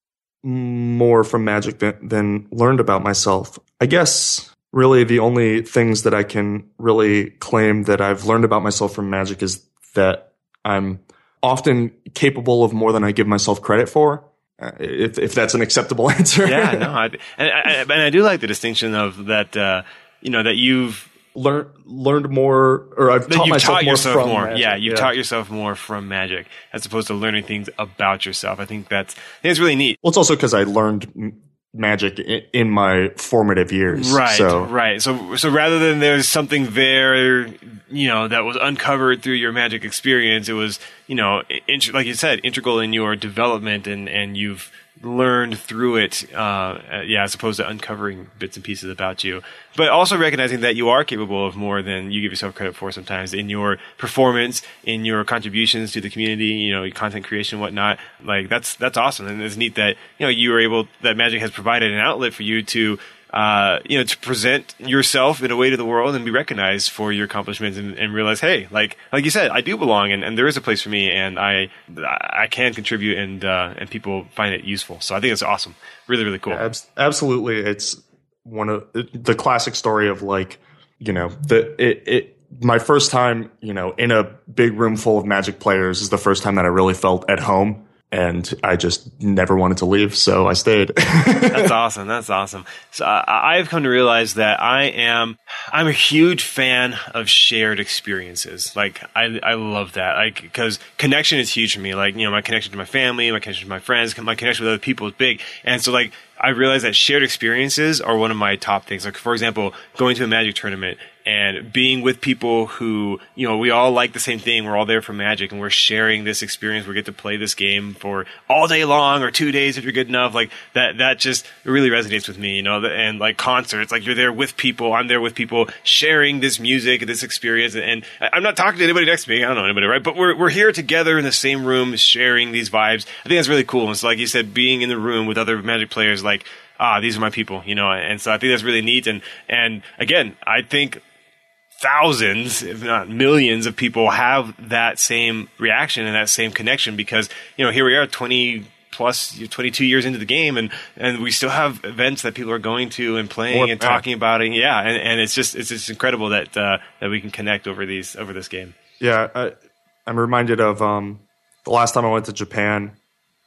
more from Magic than, than learned about myself. I guess really the only things that I can really claim that I've learned about myself from Magic is that I'm often capable of more than I give myself credit for. Uh, if if that's an acceptable answer. Yeah, no, I, and, I, and I do like the distinction of that. Uh, you know that you've learned learned more, or I've that taught you've myself taught more yourself from more. Magic. Yeah, you've taught yourself more from Magic as opposed to learning things about yourself. I think that's I think it's really neat. Well, it's also because I learned m- Magic in, in my formative years. Right, so. right. So, so rather than there's something there, you know, that was uncovered through your Magic experience, it was, you know, in, like you said, integral in your development, and and you've learned through it, uh, yeah, as opposed to uncovering bits and pieces about you. But also recognizing that you are capable of more than you give yourself credit for sometimes in your performance, in your contributions to the community, you know, content creation, whatnot. Like, that's that's awesome. And it's neat that, you know, you were able, that Magic has provided an outlet for you to, uh, you know, to present yourself in a way to the world and be recognized for your accomplishments and, and realize, hey, like, like you said, I do belong and, and there is a place for me and I, I can contribute and, uh, and people find it useful. So I think it's awesome. Really, really cool. Ab- absolutely. It's one of the classic story of like, you know, the, it, it, my first time, you know, in a big room full of Magic players is the first time that I really felt at home. And I just never wanted to leave, so I stayed. That's awesome. That's awesome. So I, I've come to realize that I am, I'm a huge fan of shared experiences. Like, I, I love that. Like, because connection is huge for me. Like, you know, my connection to my family, my connection to my friends, my connection with other people is big. And so, like, I realized that shared experiences are one of my top things. Like, for example, going to a Magic tournament and being with people who, you know, we all like the same thing. We're all there for Magic and we're sharing this experience. We get to play this game for all day long or two days if you're good enough. Like, that, that just really resonates with me, you know, and like concerts, like you're there with people. I'm there with people sharing this music, this experience. And I'm not talking to anybody next to me. I don't know anybody, right? But we're, we're here together in the same room sharing these vibes. I think that's really cool. And so, like you said, being in the room with other Magic players, like, ah, these are my people, you know, and so I think that's really neat. And, and again, I think thousands, if not millions of people have that same reaction and that same connection because, you know, here we are twenty plus, twenty-two years into the game and, and we still have events that people are going to and playing More and back. talking about it. Yeah. And, and it's just, it's just incredible that, uh, that we can connect over these, over this game. Yeah, I, I'm reminded of um, the last time I went to Japan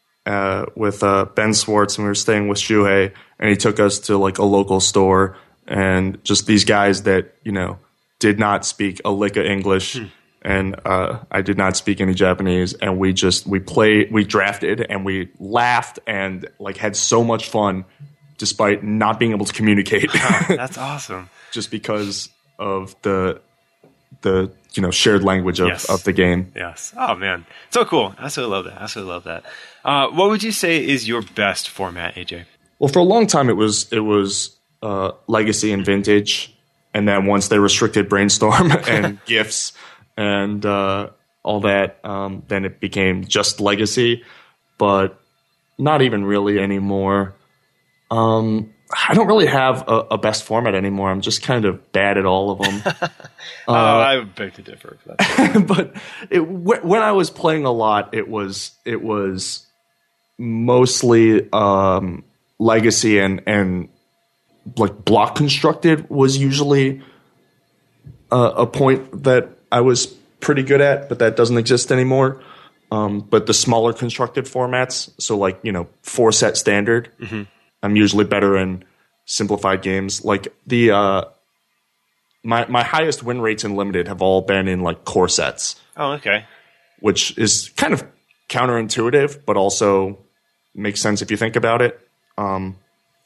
uh, with uh, Ben Swartz, and we were staying with Shuhei, and he took us to like a local store, and just these guys that, you know, did not speak a lick of English, hmm. and uh, I did not speak any Japanese, and we just we played, we drafted, and we laughed, and like had so much fun, despite not being able to communicate. Oh, that's awesome. Just because of the the you know shared language of, Yes. of the game. Yes. Oh man, so cool. I absolutely love that. I absolutely love that. Uh, what would you say is your best format, A J? Well, for a long time it was it was uh, Legacy and Vintage, and then once they restricted Brainstorm and Gifts and uh, all that, um, then it became just Legacy, but not even really anymore. Um, I don't really have a, a best format anymore. I'm just kind of bad at all of them. uh, I would beg to differ. For that. But it, wh- when I was playing a lot, it was it was mostly um, Legacy and and like block constructed was usually uh, a point that I was pretty good at, but that doesn't exist anymore. Um, but the smaller constructed formats, so like, you know, four set standard, mm-hmm. I'm usually better in simplified games. Like the uh, my my highest win rates in limited have all been in like core sets. Oh, okay. Which is kind of counterintuitive, but also makes sense if you think about it. Um,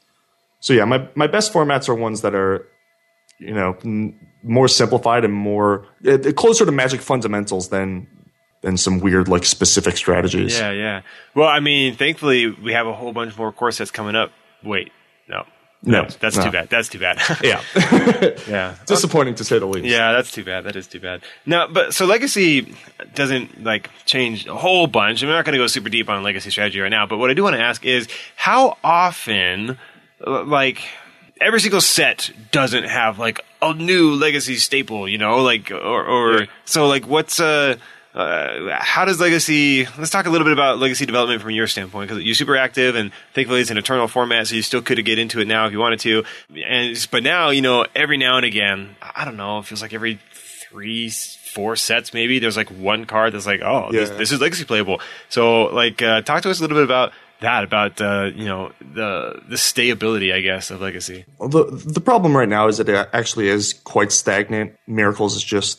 so yeah, my my best formats are ones that are, you know, n- more simplified and more uh, closer to Magic fundamentals than than some weird like specific strategies. Yeah, yeah. Well, I mean, thankfully we have a whole bunch more core sets coming up. Wait, no. No, no that's no. too bad. That's too bad. Yeah. Yeah. Disappointing to say the least. Yeah, that's too bad. That is too bad. No, but so Legacy doesn't like change a whole bunch. I'm not going to go super deep on Legacy strategy right now, but what I do want to ask is how often, like, every single set doesn't have like a new Legacy staple, you know, like, or, or yeah. so like what's, uh, Uh, how does Legacy, let's talk a little bit about Legacy development from your standpoint, because you're super active and thankfully it's an eternal format, so you still could get into it now if you wanted to. And But now, you know, every now and again, I don't know, it feels like every three, four sets maybe, there's like one card that's like, oh, yeah. this, this is Legacy playable. So, like, uh, talk to us a little bit about that, about, uh, you know, the the stayability, I guess, of Legacy. Well, the, the problem right now is that it actually is quite stagnant. Miracles is just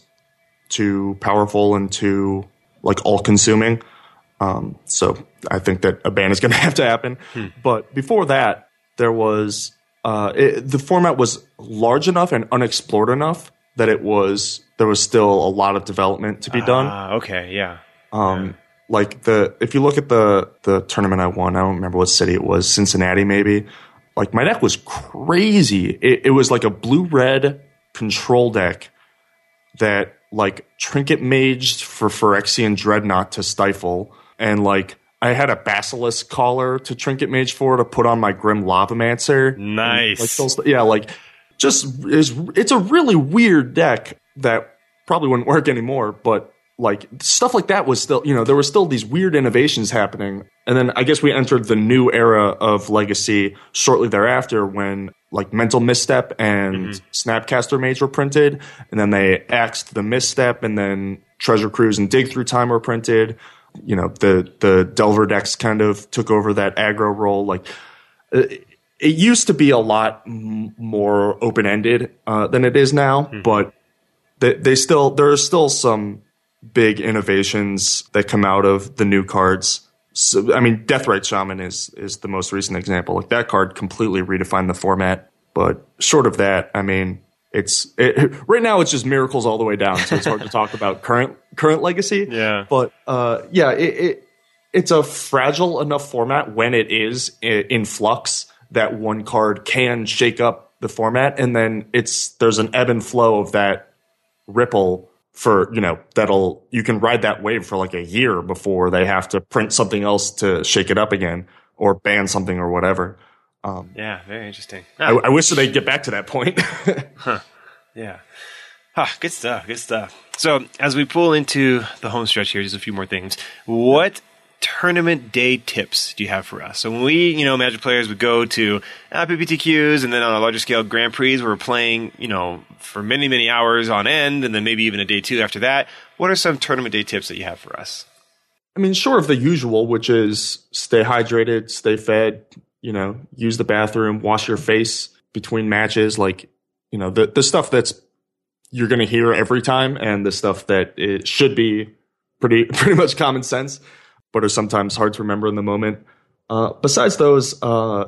too powerful and too like all-consuming. Um, so I think that a ban is going to have to happen. Hmm. But before that, there was uh, it, the format was large enough and unexplored enough that it was there was still a lot of development to be done. Ah, okay, yeah. Um, yeah. Like the if you look at the the tournament I won, I don't remember what city it was, Cincinnati maybe. Like my deck was crazy. It, it was like a blue-red control deck that like Trinket Maged for Phyrexian Dreadnought to stifle, and like I had a Basilisk Collar to Trinket Mage for to put on my Grim Lavamancer. Nice. Like those, yeah, like just is it's a really weird deck that probably wouldn't work anymore, but like stuff like that was still, you know, there were still these weird innovations happening. And then I guess we entered the new era of Legacy shortly thereafter when like Mental Misstep and mm-hmm. Snapcaster Mage were printed. And then they axed the Misstep, and then Treasure Cruise and Dig Through Time were printed. You know, the, the Delver decks kind of took over that aggro role. Like it, it used to be a lot m- more open-ended uh, than it is now, mm-hmm. but they, they still, there are still some big innovations that come out of the new cards. So, I mean, Deathrite Shaman is is the most recent example. Like that card completely redefined the format. But short of that, I mean, it's it, right now it's just Miracles all the way down. So it's hard to talk about current current Legacy. Yeah. But uh, yeah, it, it it's a fragile enough format when it is in flux that one card can shake up the format, and then it's there's an ebb and flow of that ripple. For, you know, that'll, you can ride that wave for like a year before they have to print something else to shake it up again or ban something or whatever. Um, yeah, very interesting. I, I wish that they'd get back to that point. Huh. Yeah. Huh, good stuff. Good stuff. So as we pull into the home stretch here, just a few more things. What tournament day tips do you have for us? So when we, you know, Magic players would go to uh, P P T Qs and then on a larger scale Grand Prix, where we're playing, you know, for many, many hours on end, and then maybe even a day two after that. What are some tournament day tips that you have for us? I mean, short of the usual, which is stay hydrated, stay fed, you know, use the bathroom, wash your face between matches, like, you know, the, the stuff that's you're going to hear every time, and the stuff that it should be pretty pretty much common sense, but are sometimes hard to remember in the moment. Uh, besides those, uh,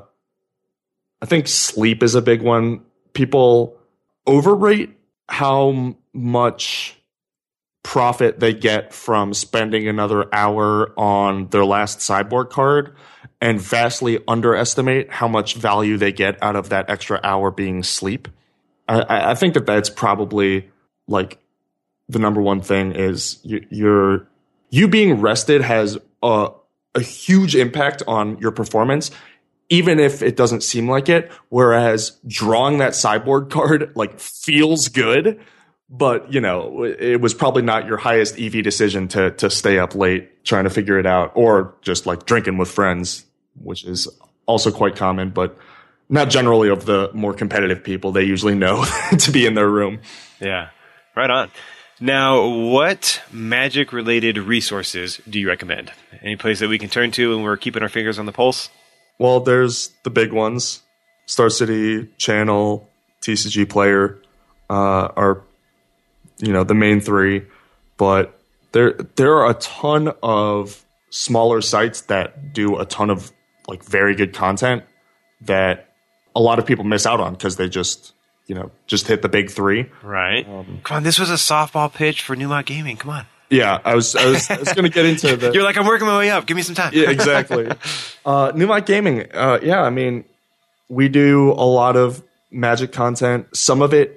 I think sleep is a big one. People overrate how m- much profit they get from spending another hour on their last sideboard card, and vastly underestimate how much value they get out of that extra hour being sleep. I, I think that that's probably like the number one thing is you, you're you being rested has a, a huge impact on your performance, even if it doesn't seem like it. Whereas drawing that sideboard card like feels good, but you know it was probably not your highest E V decision to to stay up late trying to figure it out, or just like drinking with friends, which is also quite common, but not generally of the more competitive people. They usually know to be in their room. Yeah, right on. Now, what Magic-related resources do you recommend? Any place that we can turn to when we're keeping our fingers on the pulse? Well, there's the big ones. Star City, Channel, T C G Player uh, are, you know, the main three. But there there are a ton of smaller sites that do a ton of like very good content that a lot of people miss out on because they just, you know, just hit the big three. Right. Um, Come on, this was a softball pitch for Newmont Gaming. Come on. Yeah, I was I was, I was going to get into the... You're like, I'm working my way up. Give me some time. Yeah, exactly. uh, Newmont Gaming, uh, yeah, I mean, we do a lot of Magic content. Some of it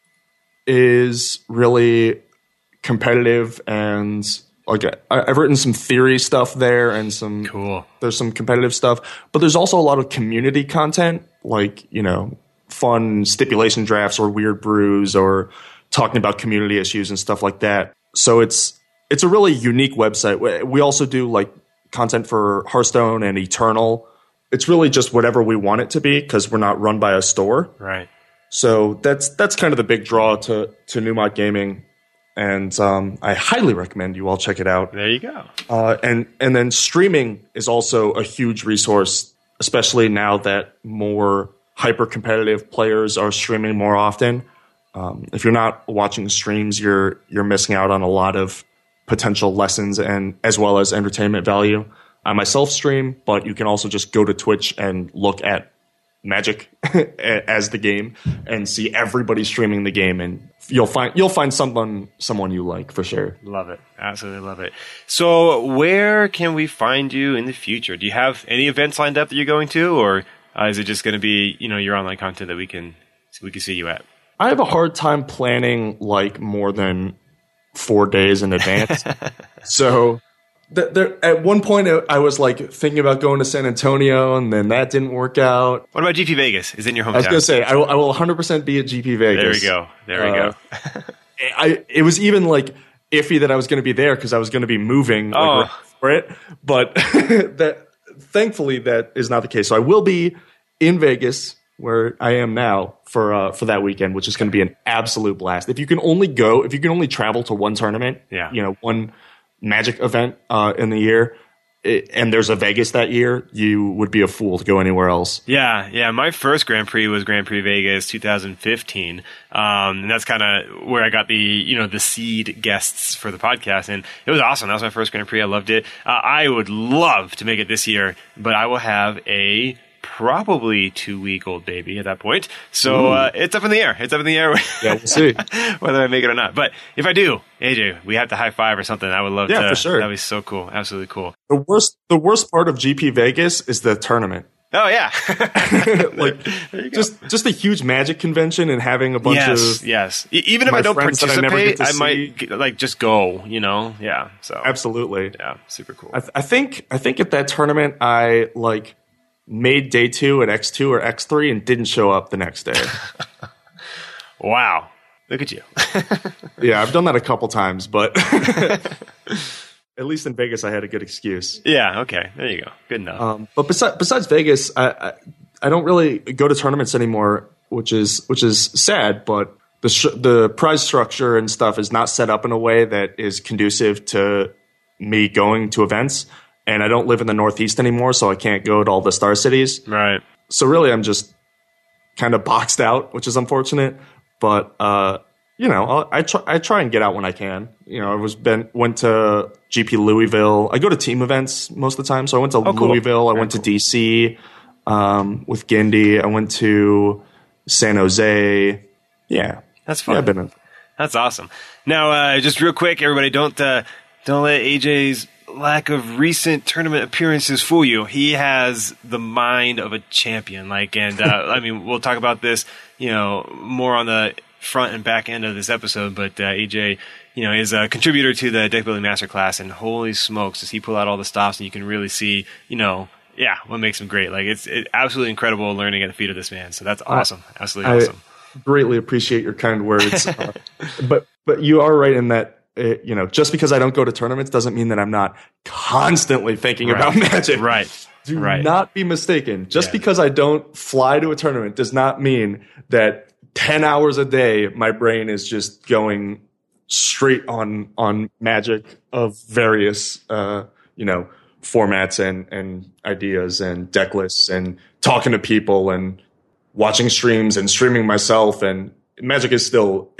is really competitive, and like I, I've written some theory stuff there, and some cool. There's some competitive stuff, but there's also a lot of community content, like, you know, fun stipulation drafts or weird brews or talking about community issues and stuff like that. So it's it's a really unique website. We also do like content for Hearthstone and Eternal. It's really just whatever we want it to be because we're not run by a store. Right. So that's that's kind of the big draw to to Newmont Gaming, and um, I highly recommend you all check it out. There you go. Uh, and and then streaming is also a huge resource, especially now that more hyper competitive players are streaming more often. Um, if you're not watching streams, you're you're missing out on a lot of potential lessons and as well as entertainment value. I myself stream, but you can also just go to Twitch and look at Magic as the game and see everybody streaming the game, and you'll find you'll find someone someone you like for sure. Love it, absolutely love it. So, where can we find you in the future? Do you have any events lined up that you're going to, or uh, is it just going to be, you know, your online content that we can we can see you at? I have a hard time planning like more than four days in advance. So th- there, at one point I was like thinking about going to San Antonio, and then that didn't work out. What about G P Vegas? Is it in your hometown? I was going to say, I will, I will one hundred percent be at G P Vegas. There we go. There we uh, go. I, it was even like iffy that I was going to be there because I was going to be moving like, oh. right for it. But that thankfully that is not the case. So I will be in Vegas, where I am now, for uh, for that weekend, which is going to be an absolute blast. If you can only go, if you can only travel to one tournament, yeah. you know, one Magic event uh, in the year, it, and there's a Vegas that year, you would be a fool to go anywhere else. Yeah, yeah. My first Grand Prix was Grand Prix Vegas two thousand fifteen, um, and that's kind of where I got the you know the seed guests for the podcast, and it was awesome. That was my first Grand Prix. I loved it. Uh, I would love to make it this year, but I will have a probably two-week-old baby at that point. So uh, it's up in the air. It's up in the air. Yeah, we'll see. Whether I make it or not. But if I do, A J, we have to high five or something. I would love yeah, to. Yeah, for sure. That'd be so cool. Absolutely cool. The worst the worst part of G P Vegas is the tournament. Oh, yeah. Like, just just a huge Magic convention and having a bunch yes, of... Yes, Even if I don't participate, I, I might like just go, you know? Yeah, so... Absolutely. Yeah, super cool. I, th- I think I think at that tournament, I, like... made day two at X two or X three and didn't show up the next day. Wow. Look at you. Yeah, I've done that a couple times, but at least in Vegas, I had a good excuse. Yeah, okay. There you go. Good enough. Um, but besides, besides Vegas, I, I, I don't really go to tournaments anymore, which is which is sad, but the sh- the prize structure and stuff is not set up in a way that is conducive to me going to events. And I don't live in the Northeast anymore, so I can't go to all the Star Cities. Right. So really, I'm just kind of boxed out, which is unfortunate. But uh, you know, I'll, I try I try and get out when I can. You know, I was been went to G P Louisville. I go to team events most of the time, so I went to oh, cool. Louisville. I Very went cool. to D C um, with Gindy. I went to San Jose. Yeah, that's fun. Yeah, I've been in. That's awesome. Now, uh, just real quick, everybody, don't uh, don't let A J's lack of recent tournament appearances fool you. He has the mind of a champion. Like, and uh, I mean, we'll talk about this, you know, more on the front and back end of this episode. But uh, A J, you know, is a contributor to the Deck Building Masterclass, and holy smokes, does he pull out all the stops, and you can really see, you know, yeah, what makes him great. Like, it's it, absolutely incredible learning at the feet of this man. So that's awesome. I, absolutely I awesome. Greatly appreciate your kind words. uh, but but you are right in that. It, you know, just because I don't go to tournaments doesn't mean that I'm not constantly thinking right. about Magic. Right. Do right. not be mistaken. Just yeah. because I don't fly to a tournament does not mean that ten hours a day my brain is just going straight on on Magic of various uh, you know formats and and ideas and deck lists and talking to people and watching streams and streaming myself, and Magic is still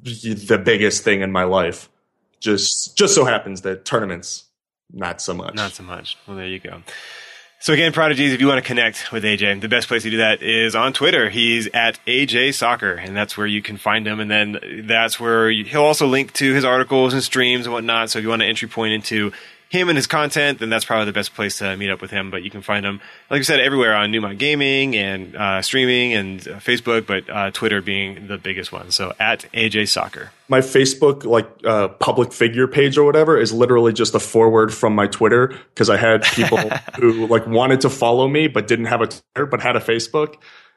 the biggest thing in my life. Just just so happens that tournaments, not so much. Not so much. Well, there you go. So again, Prodigies, if you want to connect with A J, the best place to do that is on Twitter. He's at A J Soccer, and that's where you can find him. And then that's where you, he'll also link to his articles and streams and whatnot. So if you want an entry point into him and his content, then that's probably the best place to meet up with him. But you can find him, like I said, everywhere on Newmont Gaming and uh, streaming and uh, Facebook, but uh, Twitter being the biggest one. So at A J Soccer. My Facebook, like uh, public figure page or whatever, is literally just a forward from my Twitter, because I had people who like wanted to follow me but didn't have a Twitter but had a Facebook.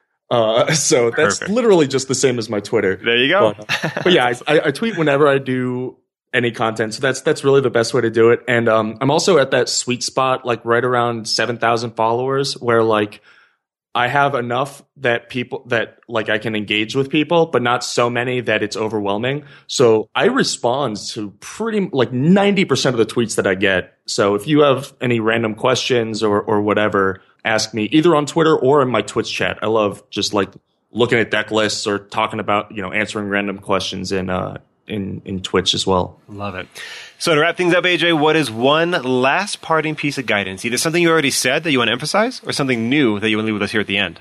Uh, so that's Perfect. Literally just the same as my Twitter. There you go. But, uh, but yeah, I, I tweet whenever I do any content. So that's that's really the best way to do it. And um, I'm also at that sweet spot, like right around seven thousand followers, where like I have enough that people that like I can engage with people, but not so many that it's overwhelming. So I respond to pretty like ninety percent of the tweets that I get. So if you have any random questions or or whatever, ask me either on Twitter or in my Twitch chat. I love just like looking at deck lists or talking about, you know, answering random questions in uh in in Twitch as well. Love it. So to wrap things up, A J, what is one last parting piece of guidance? Either something you already said that you want to emphasize or something new that you want to leave with us here at the end?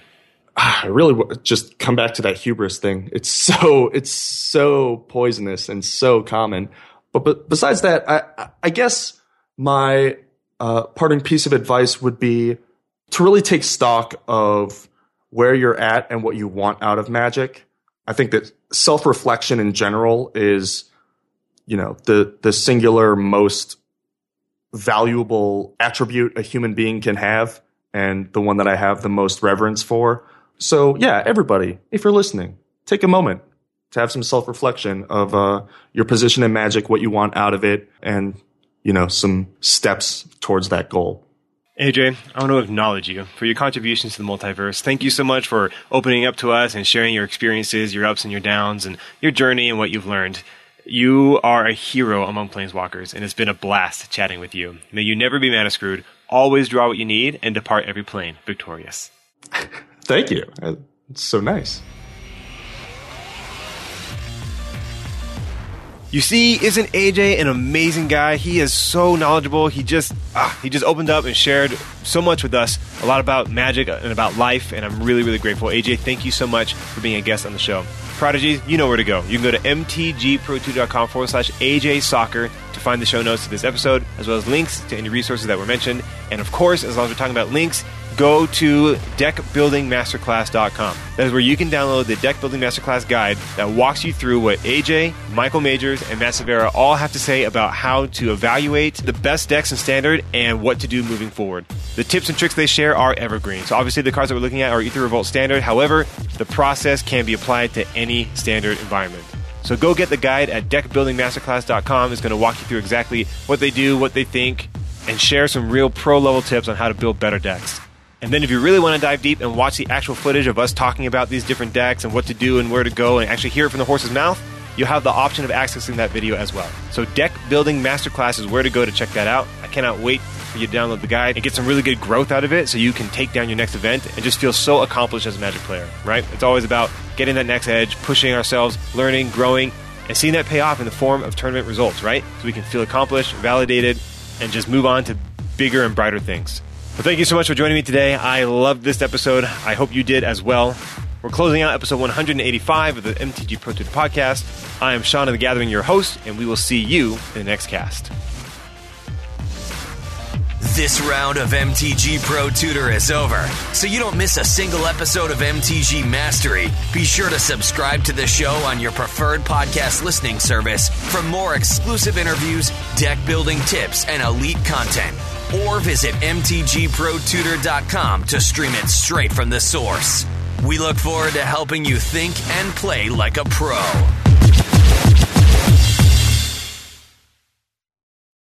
I really w- just come back to that hubris thing. It's so it's so poisonous and so common. But but besides that, I I guess my uh, parting piece of advice would be to really take stock of where you're at and what you want out of Magic. I think that self-reflection in general is, you know, the the singular most valuable attribute a human being can have, and the one that I have the most reverence for. So yeah, everybody, if you're listening, take a moment to have some self-reflection of uh, your position in Magic, what you want out of it, and, you know, some steps towards that goal. A J, I want to acknowledge you for your contributions to the multiverse. Thank you so much for opening up to us and sharing your experiences, your ups and your downs, and your journey and what you've learned. You are a hero among Planeswalkers, and it's been a blast chatting with you. May you never be mana screwed, always draw what you need, and depart every plane victorious. Thank you. It's so nice. You see, isn't A J an amazing guy? He is so knowledgeable. He just ah, he just opened up and shared so much with us, a lot about Magic and about life, and I'm really, really grateful. A J, thank you so much for being a guest on the show. Prodigies, you know where to go. You can go to mtgprotutor.com forward slash AJ Soccer to find the show notes to this episode, as well as links to any resources that were mentioned. And of course, as long as we're talking about links, go to deck building masterclass dot com. That is where you can download the Deck Building Masterclass guide that walks you through what A J, Michael Majors, and Matt Severa all have to say about how to evaluate the best decks in Standard and what to do moving forward. The tips and tricks they share are evergreen. So obviously the cards that we're looking at are Aether Revolt Standard. However, the process can be applied to any Standard environment. So go get the guide at deck building masterclass dot com. It's going to walk you through exactly what they do, what they think, and share some real pro-level tips on how to build better decks. And then if you really want to dive deep and watch the actual footage of us talking about these different decks and what to do and where to go and actually hear it from the horse's mouth, you'll have the option of accessing that video as well. So Deck Building Masterclass is where to go to check that out. I cannot wait for you to download the guide and get some really good growth out of it so you can take down your next event and just feel so accomplished as a Magic player, right? It's always about getting that next edge, pushing ourselves, learning, growing, and seeing that pay off in the form of tournament results, right? So we can feel accomplished, validated, and just move on to bigger and brighter things. Well, thank you so much for joining me today. I loved this episode. I hope you did as well. We're closing out episode one eighty-five of the M T G Pro Tutor podcast. I am Sean of the Gathering, your host, and we will see you in the next cast. This round of M T G Pro Tutor is over, so you don't miss a single episode of M T G Mastery. Be sure to subscribe to the show on your preferred podcast listening service for more exclusive interviews, deck building tips, and elite content. Or visit m t g pro tutor dot com to stream it straight from the source. We look forward to helping you think and play like a pro.